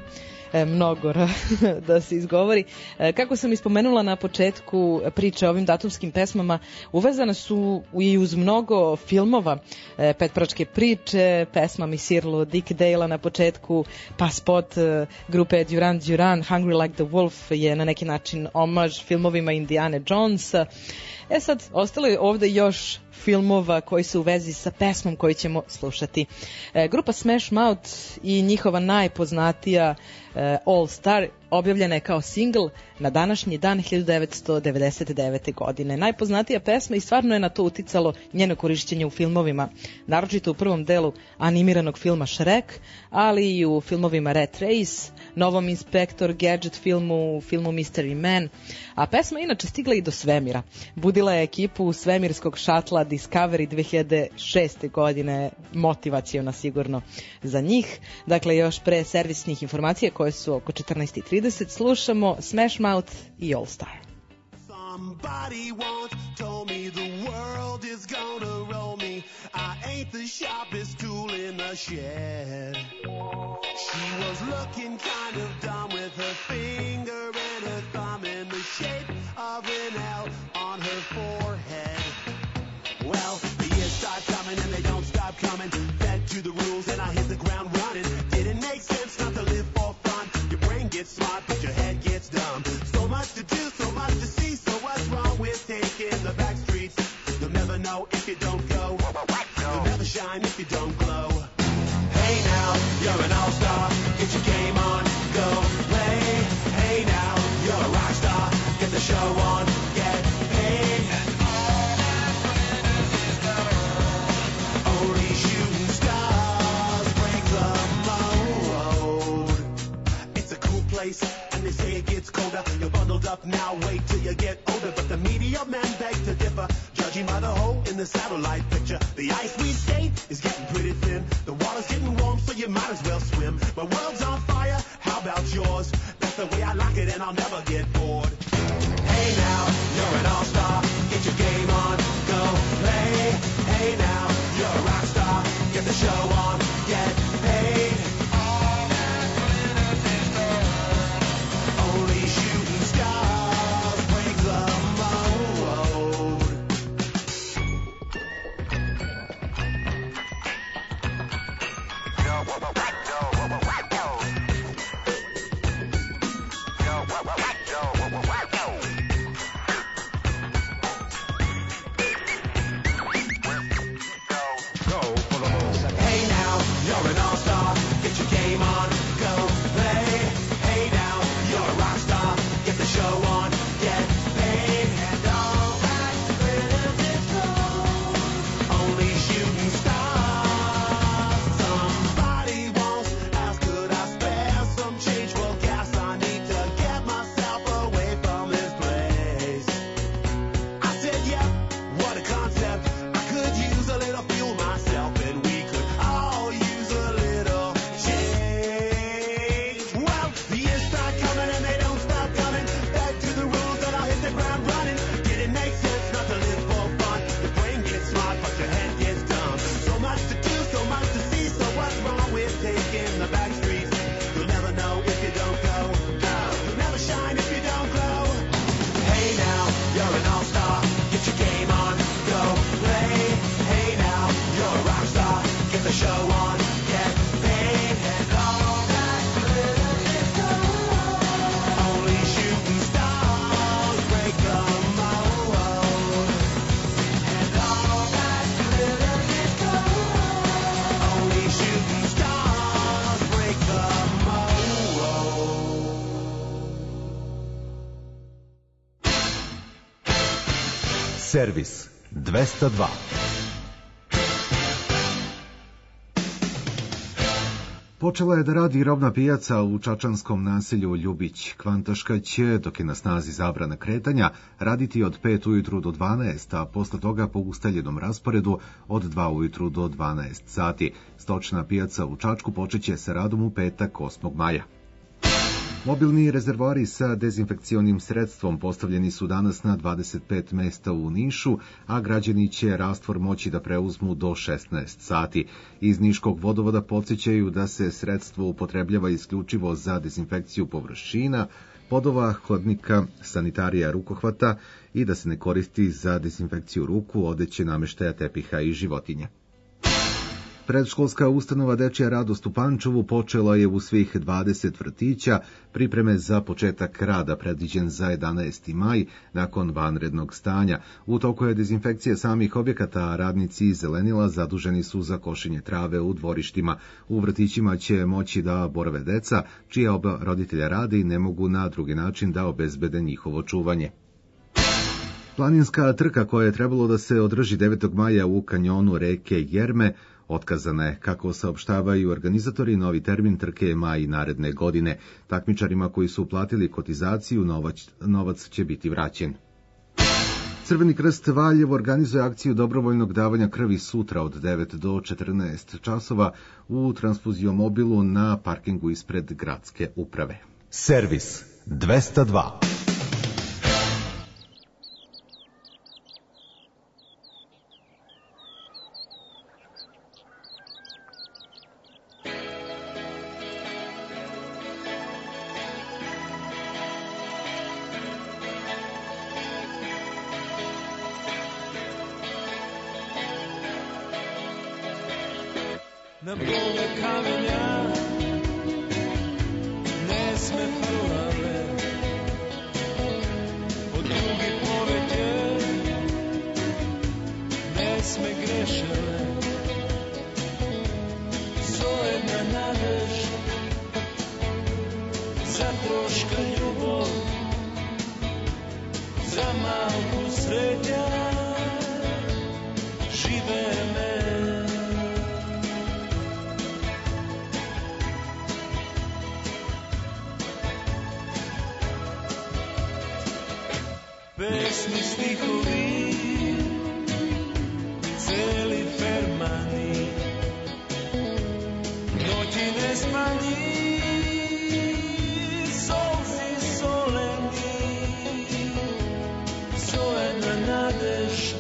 mnogo da se izgovori. Kako sam ispomenula na početku priče o ovim datumskim pesmama, uvezane su i uz mnogo filmova. Petpračke priče, pesma Misirlo Dick Dale-a na početku, pa spot grupe Duran Duran, Hungry Like the Wolf je na neki način omaž filmovima Indiana Jonesa. Sad, ostalo je ovde još filmova koji su u vezi sa pesmom koju ćemo slušati. Grupa Smash Mouth i njihova najpoznatija All Star objavljena je kao singl na današnji dan 1999. godine. Najpoznatija pesma i stvarno je na to uticalo njeno korišćenje u filmovima, naročito u prvom delu animiranog filma Shrek, ali i u filmovima Rat Race, novom Inspektor Gadget filmu Mystery Man, a pesma inače stigla i do svemira. Budila je ekipu svemirskog šatla Discovery 2006. godine, motivaciona sigurno za njih. Dakle, još pre servisnih informacija koje su oko 14:30 slušamo Smash Mouth i All Star. Somebody once told me the world is gonna roll me. I ain't the sharpest tool in the shed. She was looking kind of dumb with her finger and her thumb in the shape of an L on her forehead. Well, the years start coming and they don't stop coming. Fed to the rules and I hit the ground running. Didn't make sense not to live for fun. Your brain gets smart but your head gets dumb. So much to do, so much to see. So what's wrong with taking the back streets? You'll never know if you don't go. You'll never shine if you don't glow. Hey now, you're an all-star. Get your game on, go play. Hey now, you're a rock star. Get the show on, get paid. Only shooting stars break the mold. It's a cool place, and they say it gets colder. You're bundled up now, wait till you get older. But the media men beg to differ, judging by the hole in the satellite picture. The ice we skate is getting pretty thin. The water's getting warm, so you might as well swim. My world's on fire, how about yours? That's the way I like it, and I'll never get bored. Hey now, you're an all-star. Get your game on, go play. Hey now, you're a rock star. Get the show on, get paid. Only shooting stars break the mold. Hey now, you're an all-star. Get your game on, go play. Hey now, you're a rock star. Get the show on, get paid. And all that glitters is gold. Only shooting stars. Somebody once asked, could I spare some change for gas? I need to get myself away from this place. I said, yeah, what a concept. I could use a little fuel myself, and we could all use a little change. Well, the years start coming and they don't stop coming. Back to the rules and I'll hit the ground running. Didn't make sense not to live for fun. Your brain gets smart but your head gets dumb. So much to do, so much to see. So what's wrong with taking the back streets? You'll never know if you don't go. You'll never shine if you don't glow. Hey now, you're an all-star. Get your game on, go play. Hey now, you're a rock star. Get the show on, get paid. And all that glitters is gold. Only shooting stars break the mold. And all that glitters is gold. Only shooting stars break the mold. Servis 202. Počela je da radi robna pijaca u čačanskom naselju Ljubić. Kvantaška će, dok je na snazi zabrana kretanja, raditi od 5 ujutru do 12, a posle toga po ustaljenom rasporedu od 2 ujutru do 12 sati. Stočna pijaca u Čačku počeće sa radom u petak 8. maja. Mobilni rezervoari sa dezinfekcionim sredstvom postavljeni su danas na 25 mesta u Nišu, a građani će rastvor moći da preuzmu do 16 sati. Iz Niškog vodovoda podsjećaju da se sredstvo upotrebljava isključivo za dezinfekciju površina, podova, hodnika, sanitarija, rukohvata i da se ne koristi za dezinfekciju ruku, odeće, nameštaja, tepiha i životinja. Predškolska ustanova Dečija radost u Pančevu počela je u svih 20 vrtića pripreme za početak rada predviđen za 11. maj nakon vanrednog stanja. U toku je dezinfekcija samih objekata, a radnici iz Zelenila zaduženi su za košenje trave u dvorištima. U vrtićima će moći da borave deca, čija oba roditelja rade i ne mogu na drugi način da obezbede njihovo čuvanje. Planinska trka koja je trebalo da se održi 9. maja u kanjonu reke Jerme otkazana je. Kako saopštavaju organizatori, novi termin trke je maj naredne godine. Takmičarima koji su uplatili kotizaciju novac će biti vraćen. Crveni krst Valjevo organizuje akciju dobrovoljnog davanja krvi sutra od 9 do 14 časova u transfuziomobilu na parkingu ispred gradske uprave. Servis 202. Na bole kamenja ne sme plave, od drugi poveke ne sme grešale, zove na nadež za troška ljubov, za malku srednja žive me. Pesni stihovi, celi fermani, noći nespani, solzi soleni, zove na nadež,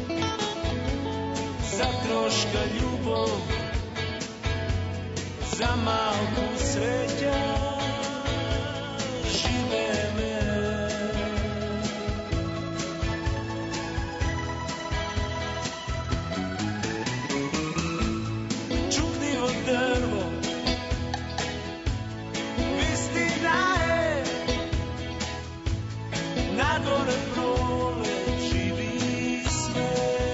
za troška ljubov, za malku sreća, žive me. Drvo, istina je, na dvore prole živi sve.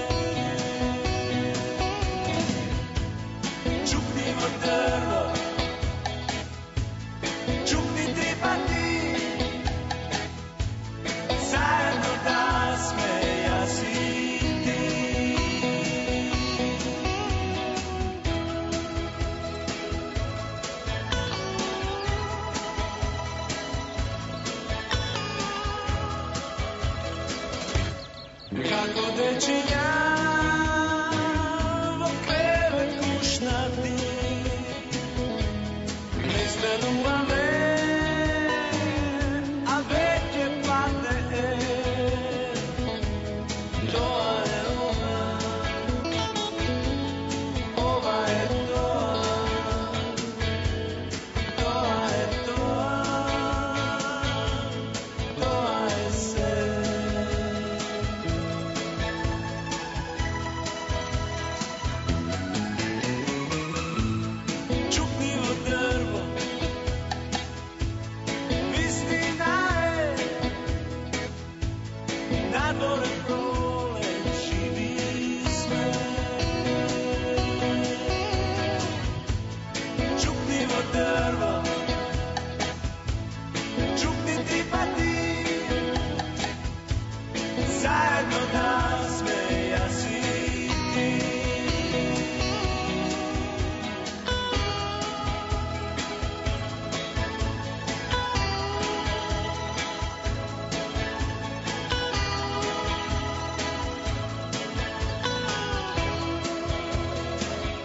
Čuknivo drvo, čukni tri pati, zajedno da smeja si ti. Kako dečinja peve kušnati, ne zmenuva me, a veke pade, to je ona, ova je to, to je to, to je se.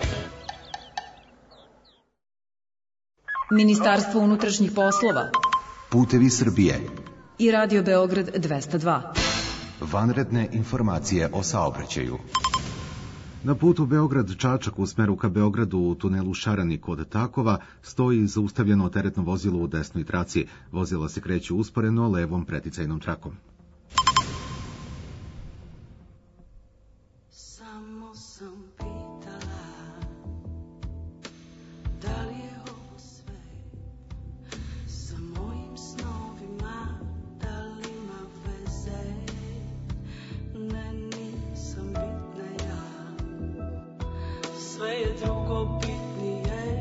Ministarstvo unutrašnjih poslova, Putevi Srbije. I Radio Beograd 202. Vanredne informacije o saobraćaju. Na putu Beograd-Čačak u smeru ka Beogradu u tunelu Šarani kod Takova stoji zaustavljeno teretno vozilo u desnoj traci. Vozila se kreću usporeno levom preticajnom trakom. Samo sam pitala da li je ovo sve sa mojim snovima, da li ima veze. Ne, nisam bitna ja, sve je drugo bitnije.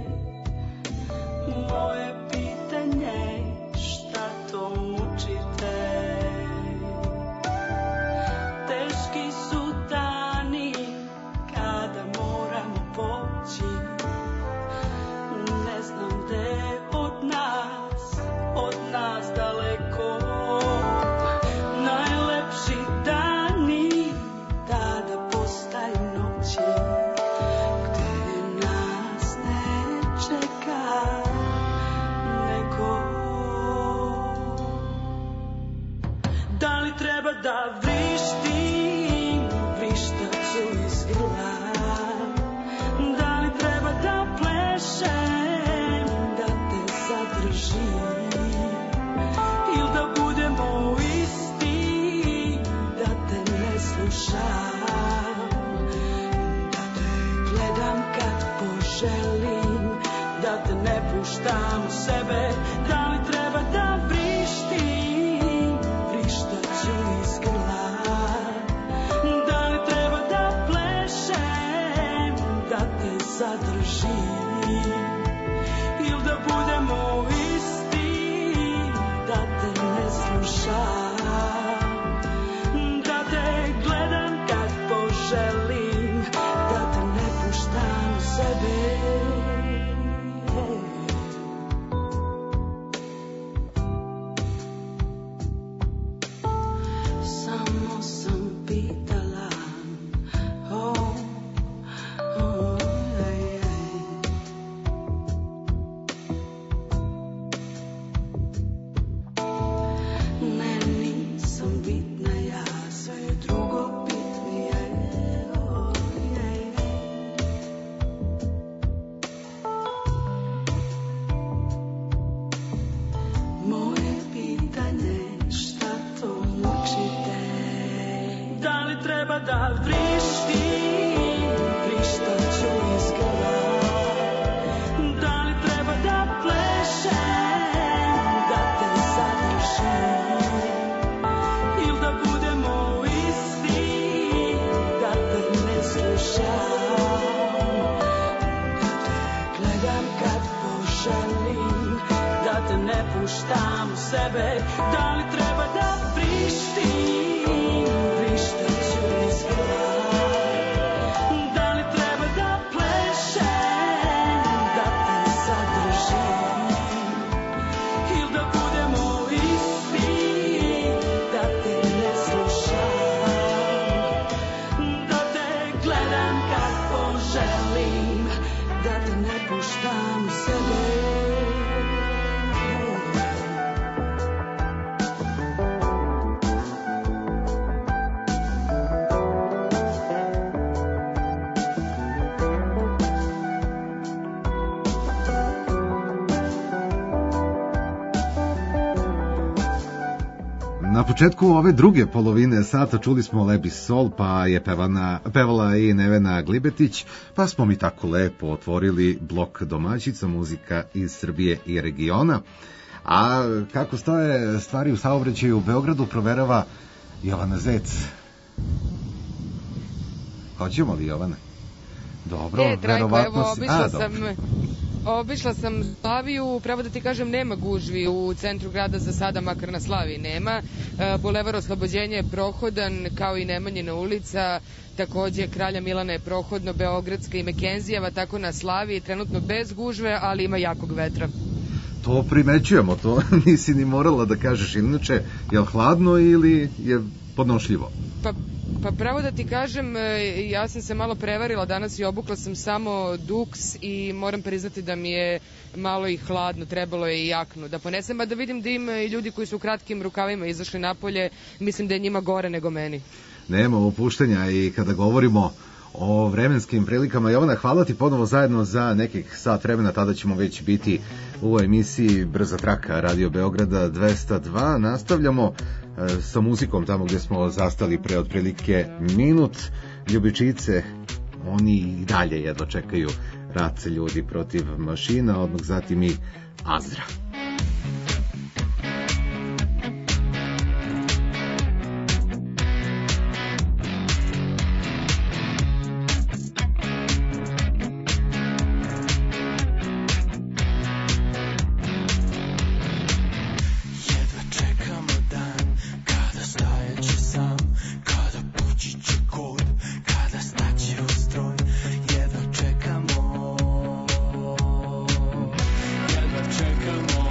Moje pitanje, šta to mučite? Teški su dani kada moramo poći. Ne znam gde je od nas daleko. Najlepši dani tada postaju noći, gde nas ne čeka neko. Da li treba da vrištim vrištaću iz grla? Da li treba da plešem da te zadržim? Ili da budemo isti, da te ne slušam, da te gledam kad poželim, da te ne puštam u sebe? Da li treba da vrištim vrištaću iz grla? Da li treba da plešem da te zadržim? Ili da budemo isti, da te ne slušam, da te gledam kad poželim, da te ne puštam u sebe? Samo sam pitala, ne, nisam bitna ja, sve je drugo bitnije. Moje pitanje, šta to mučite? Da li treba da vrištim vrištaću iz grla? Da li treba da plešem da te zadržim? Ili da budemo isti, da te ne slušam, da te gledam kad poželim, da te ne puštam u sebe? Da li treba da vrištim vrištaću iz grla? Da li treba da plešem da te zadržim? Ili da budemo isti, da te ne slušam, da te gledam kad poželim, da te ne puštam u sebe? Na početku ove druge polovine sata čuli smo Lebi Sol, pa je pevala i Nevena Glibetić, pa smo mi tako lepo otvorili blok domaćica, muzika iz Srbije i regiona. A kako stoje stvari u saobraćaju u Beogradu proverava Jovana Zec. Hoćemo li, Jovana? Dobro, verovatno Obišla sam Slaviju, pravo da ti kažem, nema gužvi u centru grada za sada, makar na Slaviji nema. Bulevar Oslobođenja je prohodan, kao i Nemanjina ulica, takođe Kralja Milana je prohodno, Beogradska i Mekenzijeva, tako na Slaviji, trenutno bez gužve, ali ima jakog vetra. to primećujemo, to nisi ni morala da kažeš. Inače, je li hladno ili je podnošljivo? Pa pravo da ti kažem, ja sam se malo prevarila danas i obukla sam samo duks i moram priznati da mi je malo i hladno, trebalo je i jaknu da ponesem, a da vidim da ima i ljudi koji su u kratkim rukavima izašli napolje, mislim da je njima gore nego meni. Nema opuštanja i kada govorimo o vremenskim prilikama. Jovana, hvala ti ponovo zajedno za nekih sat vremena, tada ćemo već biti u emisiji Brza traka Radio Beograda 202. Nastavljamo sa muzikom tamo gde smo zastali pre otprilike minut. Ljubičice, oni i dalje jedva čekaju rat ljudi protiv mašina, odmah zatim i Azra. Čekamo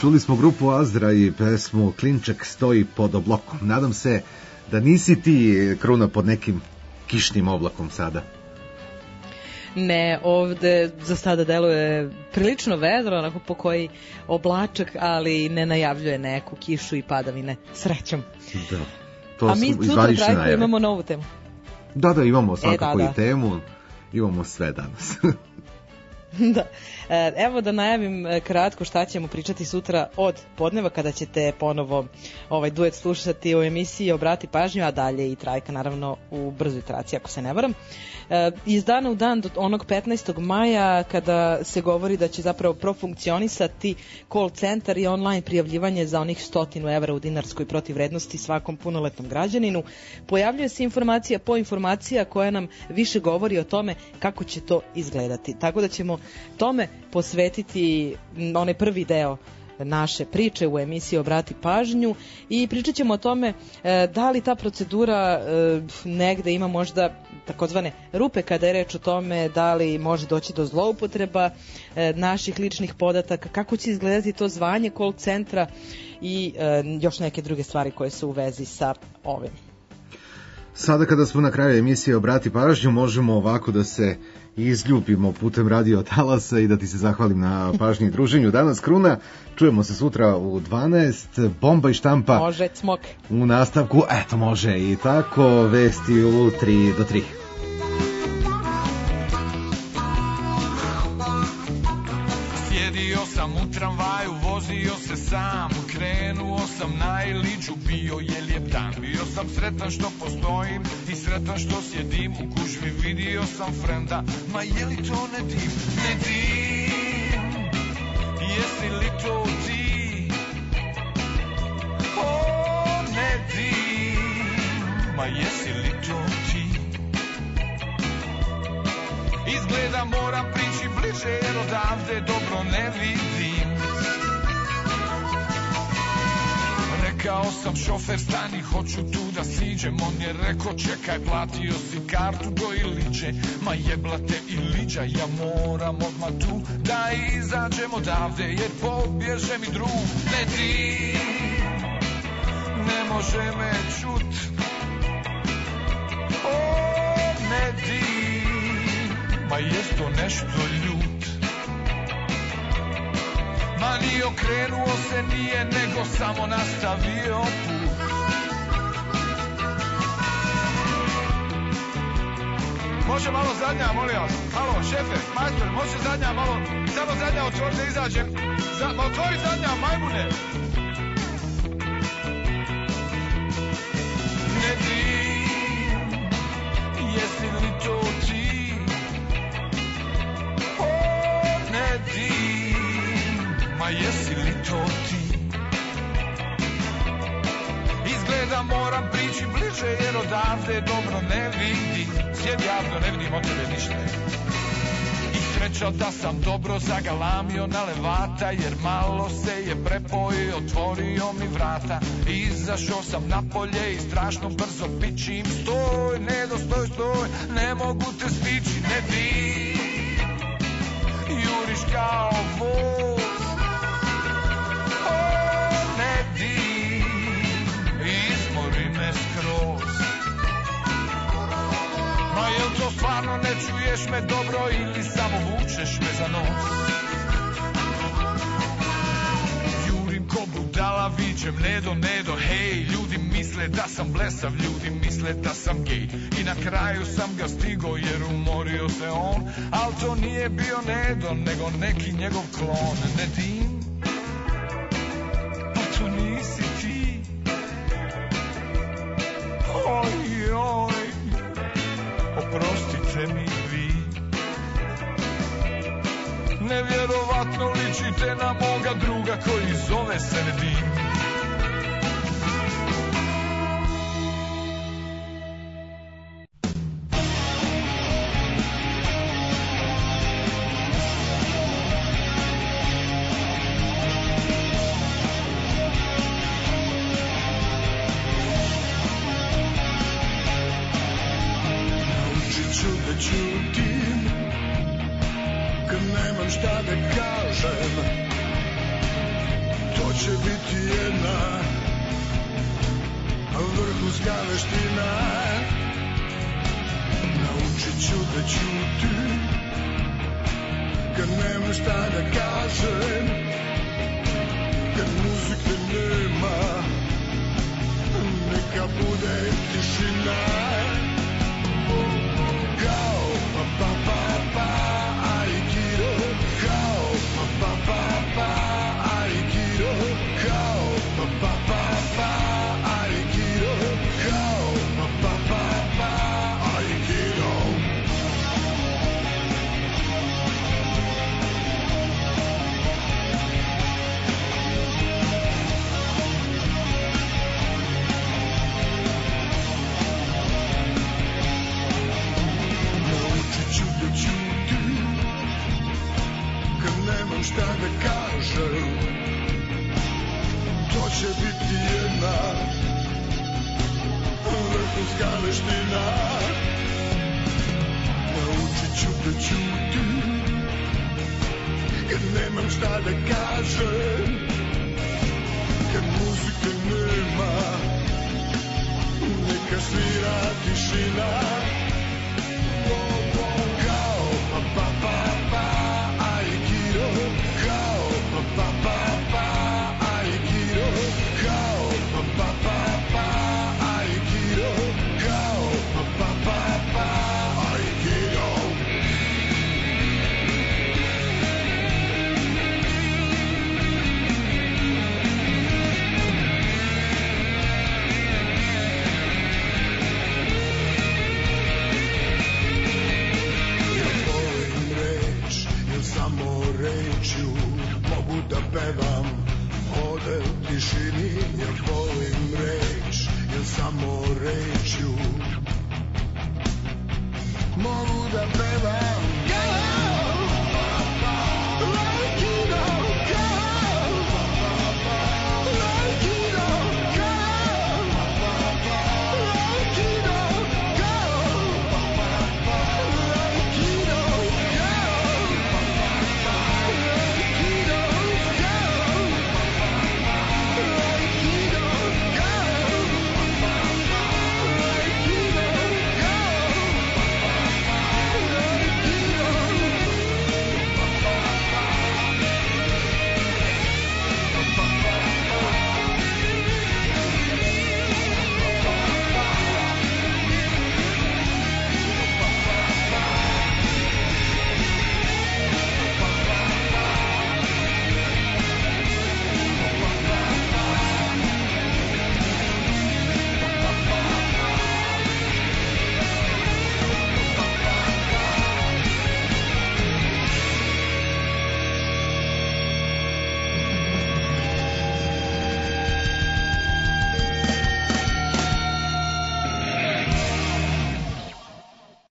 Čuli smo grupu Azdra i pesmu Klinček stoji pod oblokom. Nadam se da nisi ti, Kruna, pod nekim kišnim oblakom sada. Ne, ovde za sada deluje prilično vedro, onako po koji oblačak, ali ne najavljuje neku kišu i padavine. Srećom. Da, to a mi sutra Trajko imamo novu temu. Da, imamo svakako i temu. Imamo sve danas. Da. Evo da najavim kratko šta ćemo pričati sutra od podneva kada ćete ponovo ovaj duet slušati u emisiji Obrati pažnju, a dalje i Trajka naravno u brzoj traci ako se ne varam. Iz dana u dan do onog 15. maja kada se govori da će zapravo profunkcionisati call centar i online prijavljivanje za onih 100 evra u dinarskoj protivvrednosti svakom punoletnom građaninu, pojavljuje se informacija po informacija koja nam više govori o tome kako će to izgledati. Tako da ćemo tome posvetiti onaj prvi deo naše priče u emisiji Obrati pažnju i pričat ćemo o tome da li ta procedura negde ima možda takozvane rupe kada je reč o tome da li može doći do zloupotreba naših ličnih podataka, kako će izgledati to zvanje call centra i još neke druge stvari koje su u vezi sa ovim. Sada kada smo na kraju emisije Obrati pažnju, možemo ovako da se izljubimo putem radio talasa i da ti se zahvalim na pažnji i druženju. Danas, Kruna, čujemo se sutra u 12, Bomba i štampa. Može, cmok. U nastavku, eto može i tako, vesti u 3 do 3. Sjedio sam u tramvaju, vozio se sam, krenuo sam na Iliđu, bio je lijep dan. Bio sam sretan što postojim i sretan što sjedim u gužvi, vidio sam frenda, ma je li to Nedim? Nedim, jesi li to ti? O, Nedim, ma jesi li to ti? Izgleda moram prići bliže jer odavde dobro ne vidim. Rekao sam šofer stani, hoću tu da siđem. On je rekao čekaj, platio si kartu do Iliđe. Ma jeblate Iliđa, ja moram odmah tu da izađem odavde jer pobježe mi drug. Nedim, ne može me čut. O, Nedim, ma jest to nešto ljut. Ma ni okrenuo se nije, nego samo nastavio put. Može malo zadnja, molim vas. Halo, šefe, majstor, može zadnja malo, samo zadnja otvori da izađem. Otvori zadnja, majmune. Nedim, jesi li to ti? O, Nedim, ma jesi li to ti? Izgleda moram prići bliže jer odavde dobro ne vidim. Sjedi javno, ne vidim od tebe ništa. I sreća da sam dobro zagalamio na levata jer malo se je prepojio, otvorio mi vrata. Izašao sam napolje i strašno brzo pičim. Stoj, Nedo, stoj, stoj, ne mogu te stići. Nedim, juriš kao voz. O, Nedim, izmori me skroz. Ma jel to stvarno ne čuješ me dobro ili samo vučeš me za nos? Jurim ko budala, viđem Nedo, Nedo, hej. Ljudi misle da sam blesav, ljudi misle da sam gej. I na kraju sam ga stigo jer umorio se on. Al to nije bio Nedo, nego neki njegov klon. Nedim, a to nisi ti. Oj, oj, oprostite mi vi. Nevjerovatno ličite na moga druga koji zove se Nedim. Čutim, kad nemam šta da kažem, to će biti jedna vrhunska veština. Naučit ću da ćutim kad nemam šta da kažem, kad muzike nema, neka bude tišina. Kao pa pa pa pa aikido, kao pa pa pa pa aikido, kao pa pa pa pa aikido, kao pa pa pa pa aikido. Šta da kažem, to će biti jedna vrhunska veština. Naučit ću da ćutim kad nemam šta da kažem, kad muzike nema, neka svira tišina. Kao pa pa pa pa aikido, kao pa pa pa pa aikido, kao pa pa pa pa aikido, kao pa pa pa pa aikido. Samo rečju mogu da pevam ovde u tišini. Ja volim reč, jer samo rečju mogu da pevam